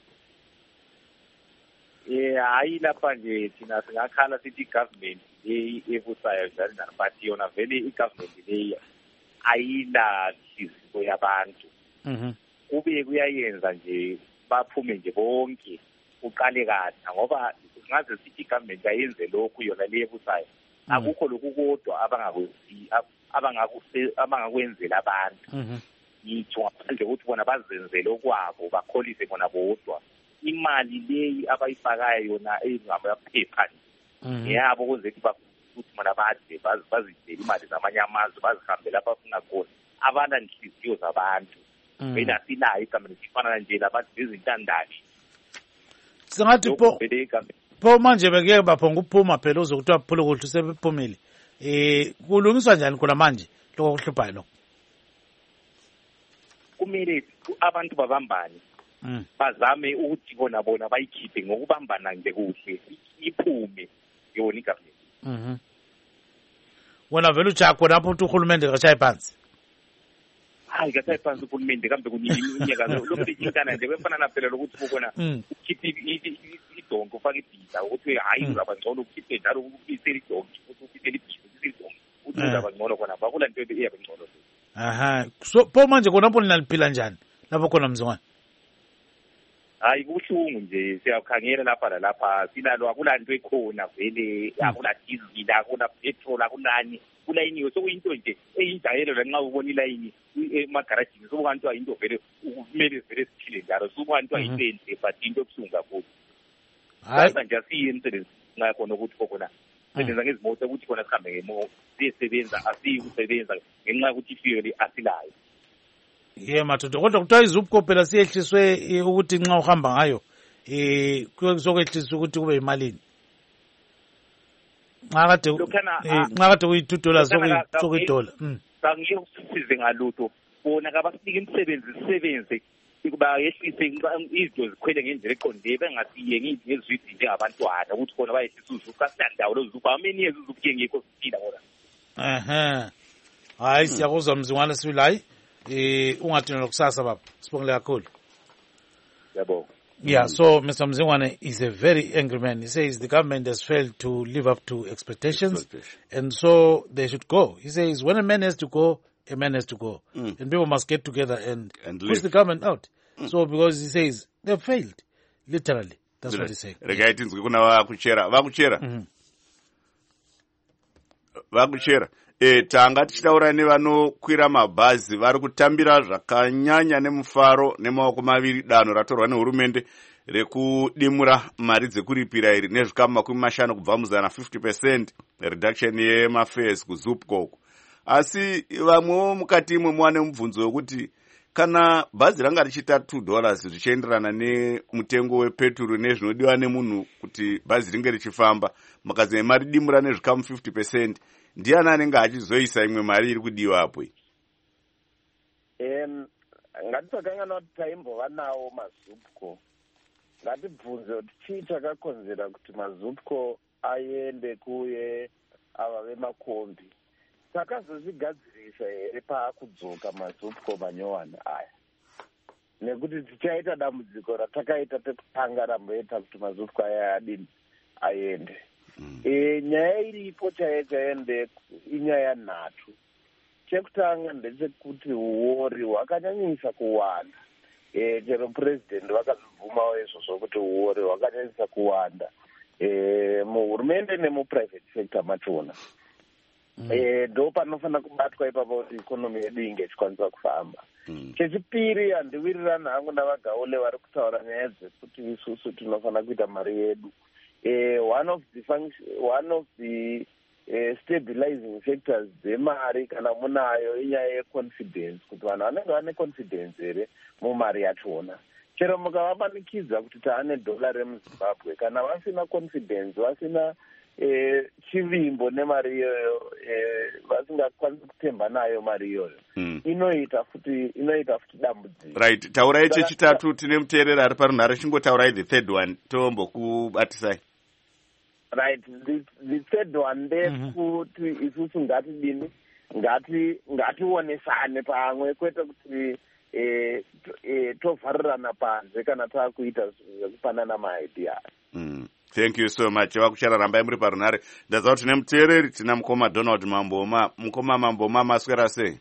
Hayi lapha nje thina singakhala sithi government evusayo njalo but yona vele i-government leyi ayila hliziyo yabantu. Kube kuyayenza nje baphume nje bonke uqale kahle ngoba singaze sithi government ayenze lokhu yona le evusayo. Akukho lokhu kodwa abangakwenzela abantu. Ngitsho nje ukuthi bona bazenzele okwabo bakholise bona bodwa. Imali leyi abayifakayo yona eyingamaphepha yabo ukuze ukuthi bona bade bazidela imali zamanye amazwe bazihambe lapha afuna khona abana nhliziyo zabantu bela silayo igama lesifana nje labantu bezintandane singathi po manje beke baphonga ukuphuma phela uzokuthiwa phula kuhle sebephumile kulungiswa njani khona manje lokho kuhluphayo lo kumele abantu babambane bazame ukuthi bona bayikhiphe ngokubambana nje kuhle iphume yona igovernment. Wena vele ujakho lapho uthi uhulumende kashaye phansi. Hayi kashaye phansi uhulumende kambe kunyaka lo inkana nje kwefana naphela lokuthi ukubona ukhiphe idongo ufake ibhiza ukuthi hayi uzaba ngcono ukhiphe njalo ukhiphe idongo ukhiphe ibhiza uthi uzaba ngcono khona bakula nto eyabe ngcono. So po manje khona lapho naliphila njani lapho khona Mzingwane? Hayi kuhlungu nje siyakhangela lapha lalapha silalo akulanto ekhona vele akula diesel akula petrol akulani kulayiniwe sokuyinto nje eyinjayelo lanxa ubona ilayini emagarajini sokubantu ayinto vele kumele vele siphile njalo sokubantu ayinto but into ebuhlungu kakhulu. Hayi manje asiye emsebenzi ngakhona ukuthi khona sebenza ngezimoto ukuthi khona sihambe ngemo sisebenza asiyi kusebenza ngenxa ukuthi fuel asilayo. Madoda kodwa kuthiwa izupco phela siyehliswe ukuthi nxa uhamba ngayo kuzokwehliswa ukuthi kube yimalini nxa kade kuyi$2 sokuyi-$1. Angeke usisize ngalutho bona kabasinike imisebenzi sisebenze bayehlise izinto zikhwele ngendlela eqondile bengasiyengi ngezwidi njengabantwana ukuthi khona bayehlise uzupco kasinandawo lo zupco ameni yezi uzupco ngekho siphila khona. Hayi siyakuzwa Mzingwane silayi ungathina lokusasa baba sibongile kakhulu. Yabo. Yeah, so Mr. Mzingwane is a very angry man. He says the government has failed to live up to expectations and so they should go. He says when a man has to go, a man has to go. And people must get together and push the government out. So because he says they've failed. Literally. That's what he's saying. Vakuchera. Tanga tichitaura nevanokwira mabhazi vari kutambira zvakanyanya nemufaro nemaoko maviri danho ratorwa nehurumende rekudimura mari dzekuripira iri nezvikamu 50 kubva muzana 50% reduction yemafares kuzupco. Asi vamwewo mukati imwe muwane mubvunzo wekuti kana bhazi ranga richiita $2 zvichienderana nemutengo wepeturu nezvinodiwa nemunhu kuti bhazi ringe richifamba makazi maridimura nezvikamu 50%, ndiani anenge achizoisa imwe mari iri kudiwa apo? Ngatisakangana kuti taimbova nawo mazupco. Ngatibvunze kuti chii chakakonzera kuti mazupco aende kuye ava vemakombi. Takazozvigadzirisa here paakudzoka mazupco manyowani aya. Nekuti tichaita dambudziko ratakaita pekutanga ramboita kuti mazupco aya adini aende. Nyaya iripo chaiende inyaya nhatu. Chekutanga ndechekuti uori hwakanyanyisa kuwanda. Chero president vakazvivumawo izvozvo kuti uori hwakanyanyisa kuwanda muhurumende nemuprivate sector machona. Ndo panofanira kubatwa ipapo kuti ikonomi yedu inge ichikwanisa kufamba. Chechipiri handiwirirani hangu navagaule vari kutaura nyaya dzekuti isusu tinofanira kuita mari yedu. One of the stabilizing factors dzemari kana munayo inyaya yeconfidence, kuti vanhu vanenge vane confidence here mumari yachona. chero mukavamanikidza kuti taane dhola remuzimbabwe kana vasina confidence vasina chivimbo nemari iyoyo vasingakwanisi kutemba nayo mari iyoyo inoita futi dambudziko. Right, taurai chechitatu. Tine muteereri ari parunhare, chingotaurai the third one tombokubatisai. Right, the third one ndekuti isusu ngatidini ngationesane pamwe kwete kuti tovharirana panze kana taakuita zvekupanana maidea. Thank you so much. Vakuchara rambai muri parunhare. Ndaziva kuti tine muteereri, tina mukoma Donald Mamboma. Mukoma Mamboma, maswera sei?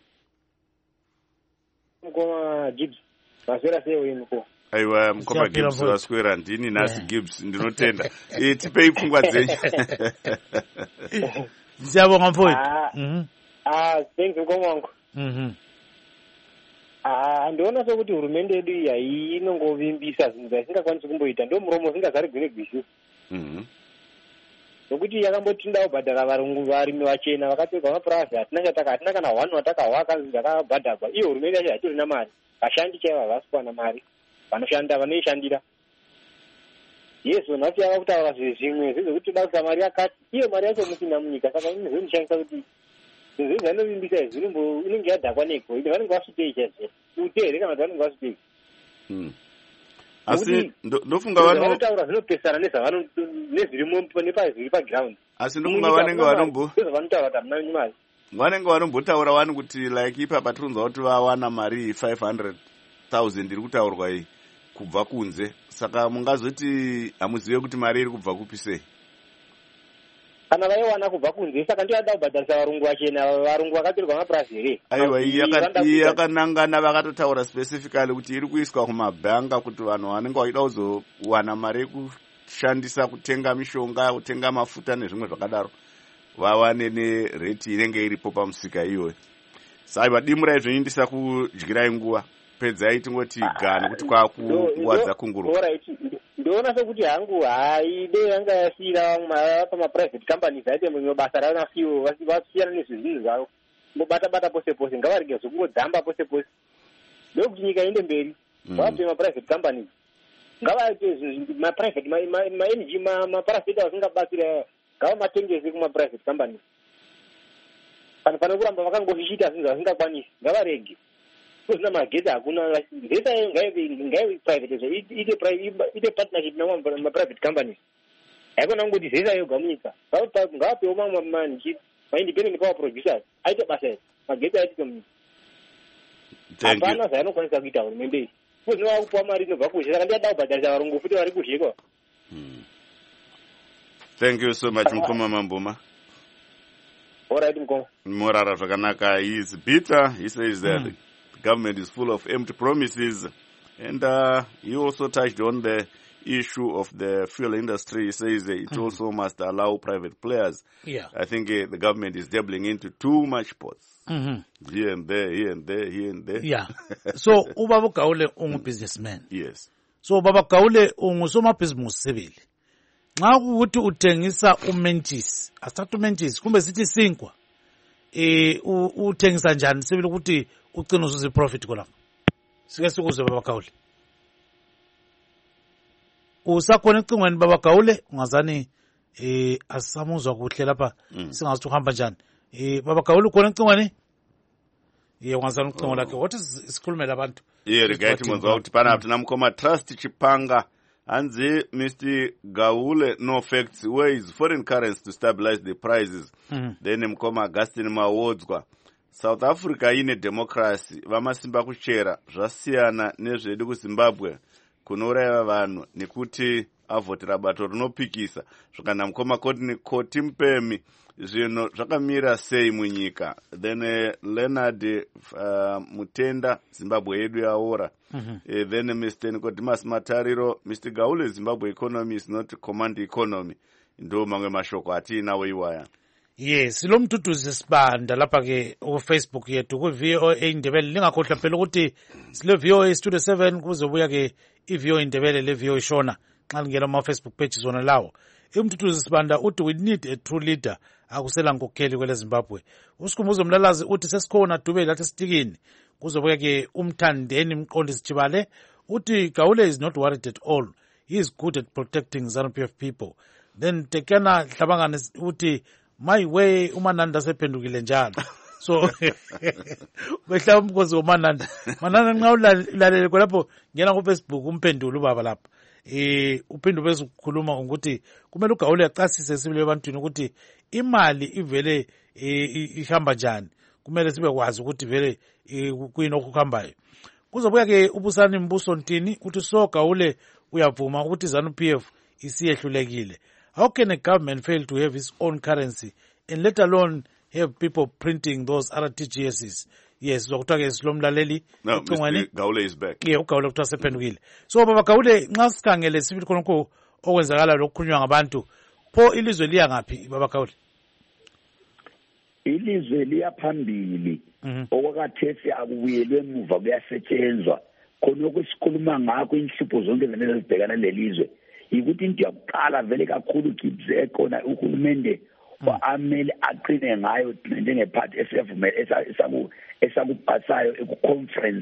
Mukoma Gibbs, maswera sei uyu mukoma? Aiwa, mukoma Gibbs waswera. Ndini nasi Gibbs, ndinotenda. Tipei pfungwa dzenyu. Ndichabonga mfowethu. Thank you mukoma wangu. Ndiona sokuti hurumende yedu iyi inongovimbisa zvinhu zvisingakwanisi kumboita. Ndo muromo usingazari gwine gwisi. Nokuti yakambotinda kubhadhara varimi vachena vakatorwa mapurazi hatina kana hwanu watakahwaka zvakabhadharwa. Iyo hurumende yacho hatorina mari. Vashandi chaivo havasi kuwana mari. Vanoishandira. Yesu nhasi yava kutaura zvimwe zvezvekuti toda kuita mari yakati. Iyo mari yacho musina munyika. Saka inozondishandisa kuti zvinhu zvanovimbisa izvi inenge yadhakwa neko. Ine vanenge vasvitei chaizvo. Uteere kana kuti vanenge vasvitei. Asi ndofunga vanotaura zvinopesana nezviri paground. Asi ndofunga vanenge vanotaura kuti hamuna mari. Vanenge vanombotaura vani kuti like ipapa tirunzwa kuti vawana mari 500,000 iri kutaurwa iyi kubva kunze. Saka mungazoti hamuzive kuti mari iri kubva kupi sei? Kana vaiwana kubva kunze, saka ndiyada kubhadharisa varungu vachena, varungu vakatorwa mapurazi here. Aiwa, iyi yakanangana vakatotaura specifically kuti iri kuiswa kumabhanga kuti vanhu vanenge vachida kuzowana mari yekushandisa kutenga mishonga, kutenga mafuta nezvimwe zvakadaro, vawane nereti inenge iripo pamusika iyoyo. Saiwa, dimurai zvinoindisa kudyirai nguva. Pedzai tingoti gana kuti kwakunguva dzakunguruka. Ndoona sokuti hangu haide yanga yasiyira pamaprivate companies aite mumwe basa ranasiwo vasiyana nezvinhu zvavo. Mbobata pose ngavarege zvokungodzamba pose. Ndokuti nyika iende mberi. Vape maprivate companies. Ngavaite maprivate ma-energy maparasita vasingabatsira ngavamatengese kumaprivate companies. Pane kuramba vakangozvichita zvinhu zvasingakwanisi. Ngavarege. Kuzina magetsi hakuna zeta ngaive private ite partnership private companies. Haikona ngoti zeta yoga munyika. Ngavapewo ma-independent power producers aite basa magetsi aitike munyika. Hapana zvainokwanisa kuita hurumende iyi. Kuzina vakupuwa mari inobva kuzhe. Saka ndiyada kubhadharisa varungu futi vari kuzhekwa. Thank you so much mukoma Mamboma. Alright mukoma. Morara zvakanaka. He is bitter. He says that the government is full of empty promises, and he also touched on the issue of the fuel industry. He says it also must allow private players. Yeah. I think the government is dabbling into too much pots. Here and there, here and there, here and there. Yeah. So Ubaba Gaule ungu businessman. Yes. So Ubaba Gaule ungu soma business sebele. Nxa ukuthi uthengisa umentshisi, asithatha umentshisi kumbe sithi sinkwa. Uthengisa njani sebele ukuthi ucina uzuza profit kolapha. Sike sikuze Baba Gaule. Usakhona icingweni Baba Gaule ungazani asamuzwa kuhle lapha singathi uhamba njani. Baba Gaule khona icingweni? Ungazani ucingo lakhe. What is isikhulumela abantu? Rigaiti mwanzo ukuthi pana tuna mkoma Trust Chipanga. Anzi, Mr. Gaule, no facts, ways foreign currency to stabilize the prices. Then mkoma Augustine Mawodzwa. South Africa ine democracy, vamasimba kuchera, zvasiyana nezvedu kuZimbabwe, kunouraya vanhu nekuti avhotera bato rinopikisa. Zvakana mkoma koti mpemi, zvinhu zvakamira sei munyika. Then Leonard Mutenda, Zimbabwe yedu yaora. Then Mr. Nicodemus Matariro, Mr. Gaule, Zimbabwe economy is not command economy. Ndo mamwe mashoko atinawo iwaya. Yes, lo mduduzi sibanda lapha ke ku Facebook yethu ku VOA Indebele. Lingakhohlwa phela ukuthi sile VOA Studio 7 kuzobuya ke iVO Indebele le VOA Shona nxa lingena ma Facebook pages wona lawo. Umduduzi sibanda uthi we need a true leader akusela nkokheli kwele Zimbabwe. Usikhumbuzo Mlalazi uthi sesikhona Dube lathi sitikini kuzobuya ke uMthandeni Mqondisi Jibale uthi Gaule is not worried at all. He is good at protecting ZANU-PF people. Then Tekena Hlabangani uthi my way uMananda sephendukile njalo. So behlaba umkhosi woMananda. Mananda nxa ulalele khonapho ngena ku Facebook umphendula ubaba lapha. Uphinde bese ukukhuluma ukuthi kumele uGaule aqasise sibile ebantwini ukuthi imali ivele ihamba njani. Kumele sibe kwazi ukuthi vele kuyini okuhambayo. Kuzobuya ke ubusani Mbuso Ntini uthi so Gaule uyavuma ukuthi ZANU-PF isiyehlulekile. How can a government fail to have its own currency and let alone have people printing those RTGSs? Yes, lokuthiwa ke silomlaleli. No, Mr. Gaule is back. Yeah, uGaule kuthiwa sephendukile. So baba Gaule nxa sikhangele sibili khonokho okwenzakala lokukhulunywa ngabantu, pho ilizwe liya ngaphi baba Gaule? Ilizwe liya phambili. Okwakhathesi akubuyelwe emuva kuyasetshenzwa. Khonokho sikhuluma ngakho inhlupho zonke ezibhekana lelizwe. Ukuthi into yokuqala vele kakhulu kibze khona uhulumende amele aqine ngayo njengephathi esakubhasayo eku-conference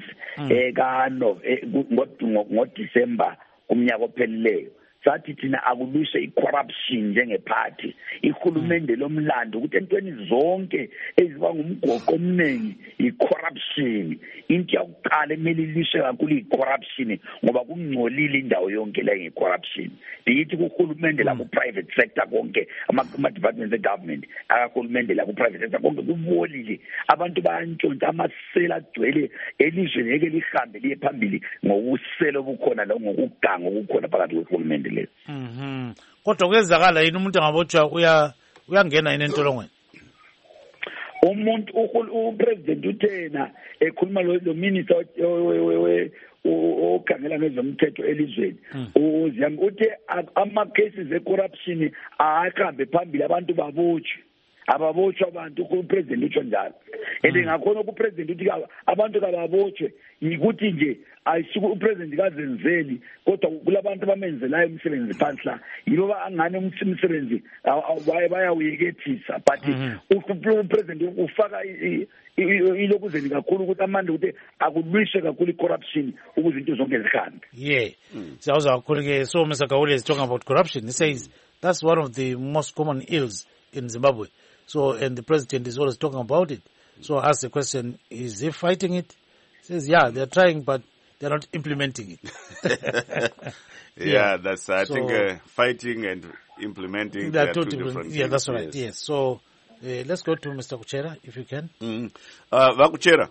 ngoDisemba kumnyaka ophelileyo. Sathi thina akulwiswe i-corruption njengephathi ihulumende lomlando ukuthi entweni zonke eziba ngumgoqo omningi i-corruption. Into yokuqala emele ilwiswe kakhulu i-corruption ngoba kungcolile indawo yonke la nge-corruption. Ndiyithi kuhulumende la ku-private sector konke ama-departments e-government akahulumende la ku-private sector konke kubolile. Abantu bayantshontsha amasela agcwele elizweni ngeke lihambe liye phambili ngokusela obukhona ngokuganga okukhona phakathi kwehulumende. Kodwa kwenzakala yini umuntu angabotshwa uyangena yini entolongweni? Umuntu upresident uthena ekhuluma lo minister okhangela ngezomthetho elizweni uziyami uthi ama cases e-corruption ahambe phambili abantu babotshwe. Ababotshwa abantu kupresident utsho njalo. Ngakhona kupresident uthi abantu kababotshwe yikuthi nje ayisuku upresident kazenzeli kodwa kulabantu abamenzelayo umsebenzi phansi la yibo angane umsebenzi bayawuyekethisa but upresident ufaka ilokuzeni kakhulu ukuthi amande ukuthi akulwiswe kakhulu i-corruption ukuze into zonke zihambe. Siyawuza kakhulu ke. So Mr. Gaule is talking about corruption. He says that's one of the most common ills in Zimbabwe. So, and the president is always talking about it. So I ask the question, is he fighting it? He says, yeah, they're trying, but they're not implementing it. That's, I think, fighting and implementing, they are two different things. Yeah, that's right, yes. So, let's go to Mr. Kuchera, if you can. Kuchera.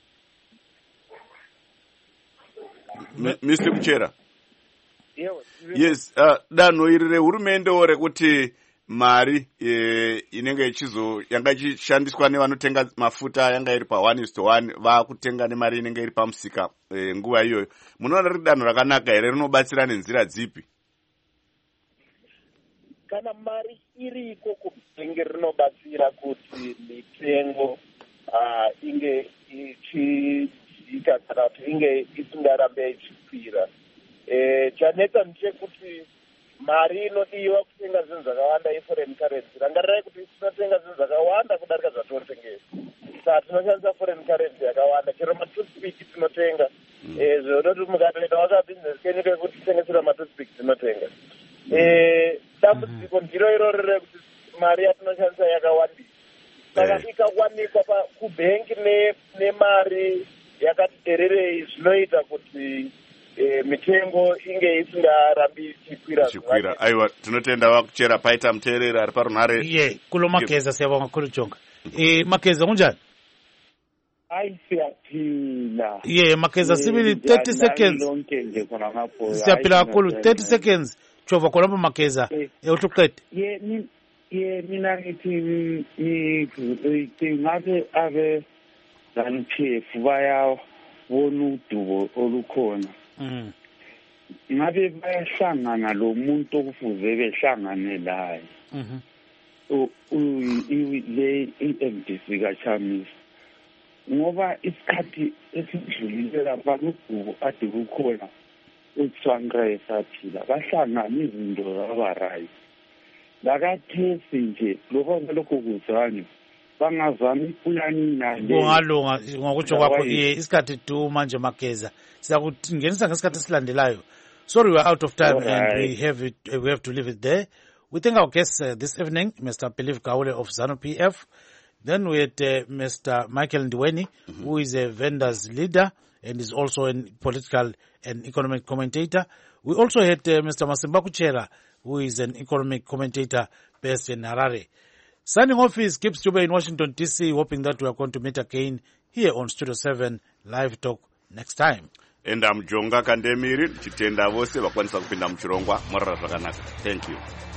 Mr. Kuchera. Yes, danoirire hurumende ore kuti mari inenge yanga ichishandiswa nevanotenga mafuta yanga iri pa 1:1 vakutenga nemari inenge iri pamusika nguva iyoyo. Munoona riri danho rakanaka here, rinobatsira nenzira dzipi? Kana mari iriko kubhengi rinobatsira kuti mitengo inge ichiita kana kuti inge isingarambe ichikwira. Chanetsa ndechekuti mari inodiwa kutenga zvinhu zvakawanda iforeign currency. Rangarirai kuti tinotenga zvinhu zvakawanda kudarika zvatinotengesa. Saka tinoshandisa foreign currency yakawanda. Chero matoothpick tinotenga. Zvinoti mukatoenda wakabusiness kenyu kekuti titengesera matoothpick tinotenga. Dambudziko ndiro iroro rekuti mari yatinoshandisa yakawandisa. Saka ikawanikwa kubhengi nemari yakati dererei zvinoita kuti mitengo inge isingarambi ichikwira. Aiwa, tinotenda Wakuchera. Paita muteereri ari parunhare. Kulo Makeza siyabonga kakhulu Jonga. Makeza kunjani? Siyaphila. Makeza sibili 30 seconds. Siyaphila kakhulu 30 seconds. Chova khona Makeza. Utuqede. Mina ngithi ngabe abe ZANU-PF bayabona udubo olukhona. Ngabe bayahlangana lo muntu okufuze behlangane laye. Le MDC kaChamisa. Ngoba isikhathi esidlulile lapha udubo ade kukhona uTswangra esaphila. Bahlangana izinto zaba right. Lakathesi nje lokho lokho kuzanyu bangazami pulani nale kungalunga ngokutsho kwakho isikhathi tu manje Mageza siyakungenisa ngesikhathi esilandelayo. Sorry, we're out of time. All right. And we have to leave it there. We thank our guests this evening, Mr. Believe Gaule of ZANU-PF. Then we had Mr. Michael Ndiweni, who is a vendors leader and is also a political and economic commentator. We also had Mr. Masimba Kuchera, who is an economic commentator based in Harare. Signing off is Kip Stube in Washington, D.C., hoping that we are going to meet again here on Studio 7 Live Talk next time. And I'm Jonga Kandemiri, chitenda vose vakwanisa kupinda muchirongwa mwarara zvakanaka. Thank you.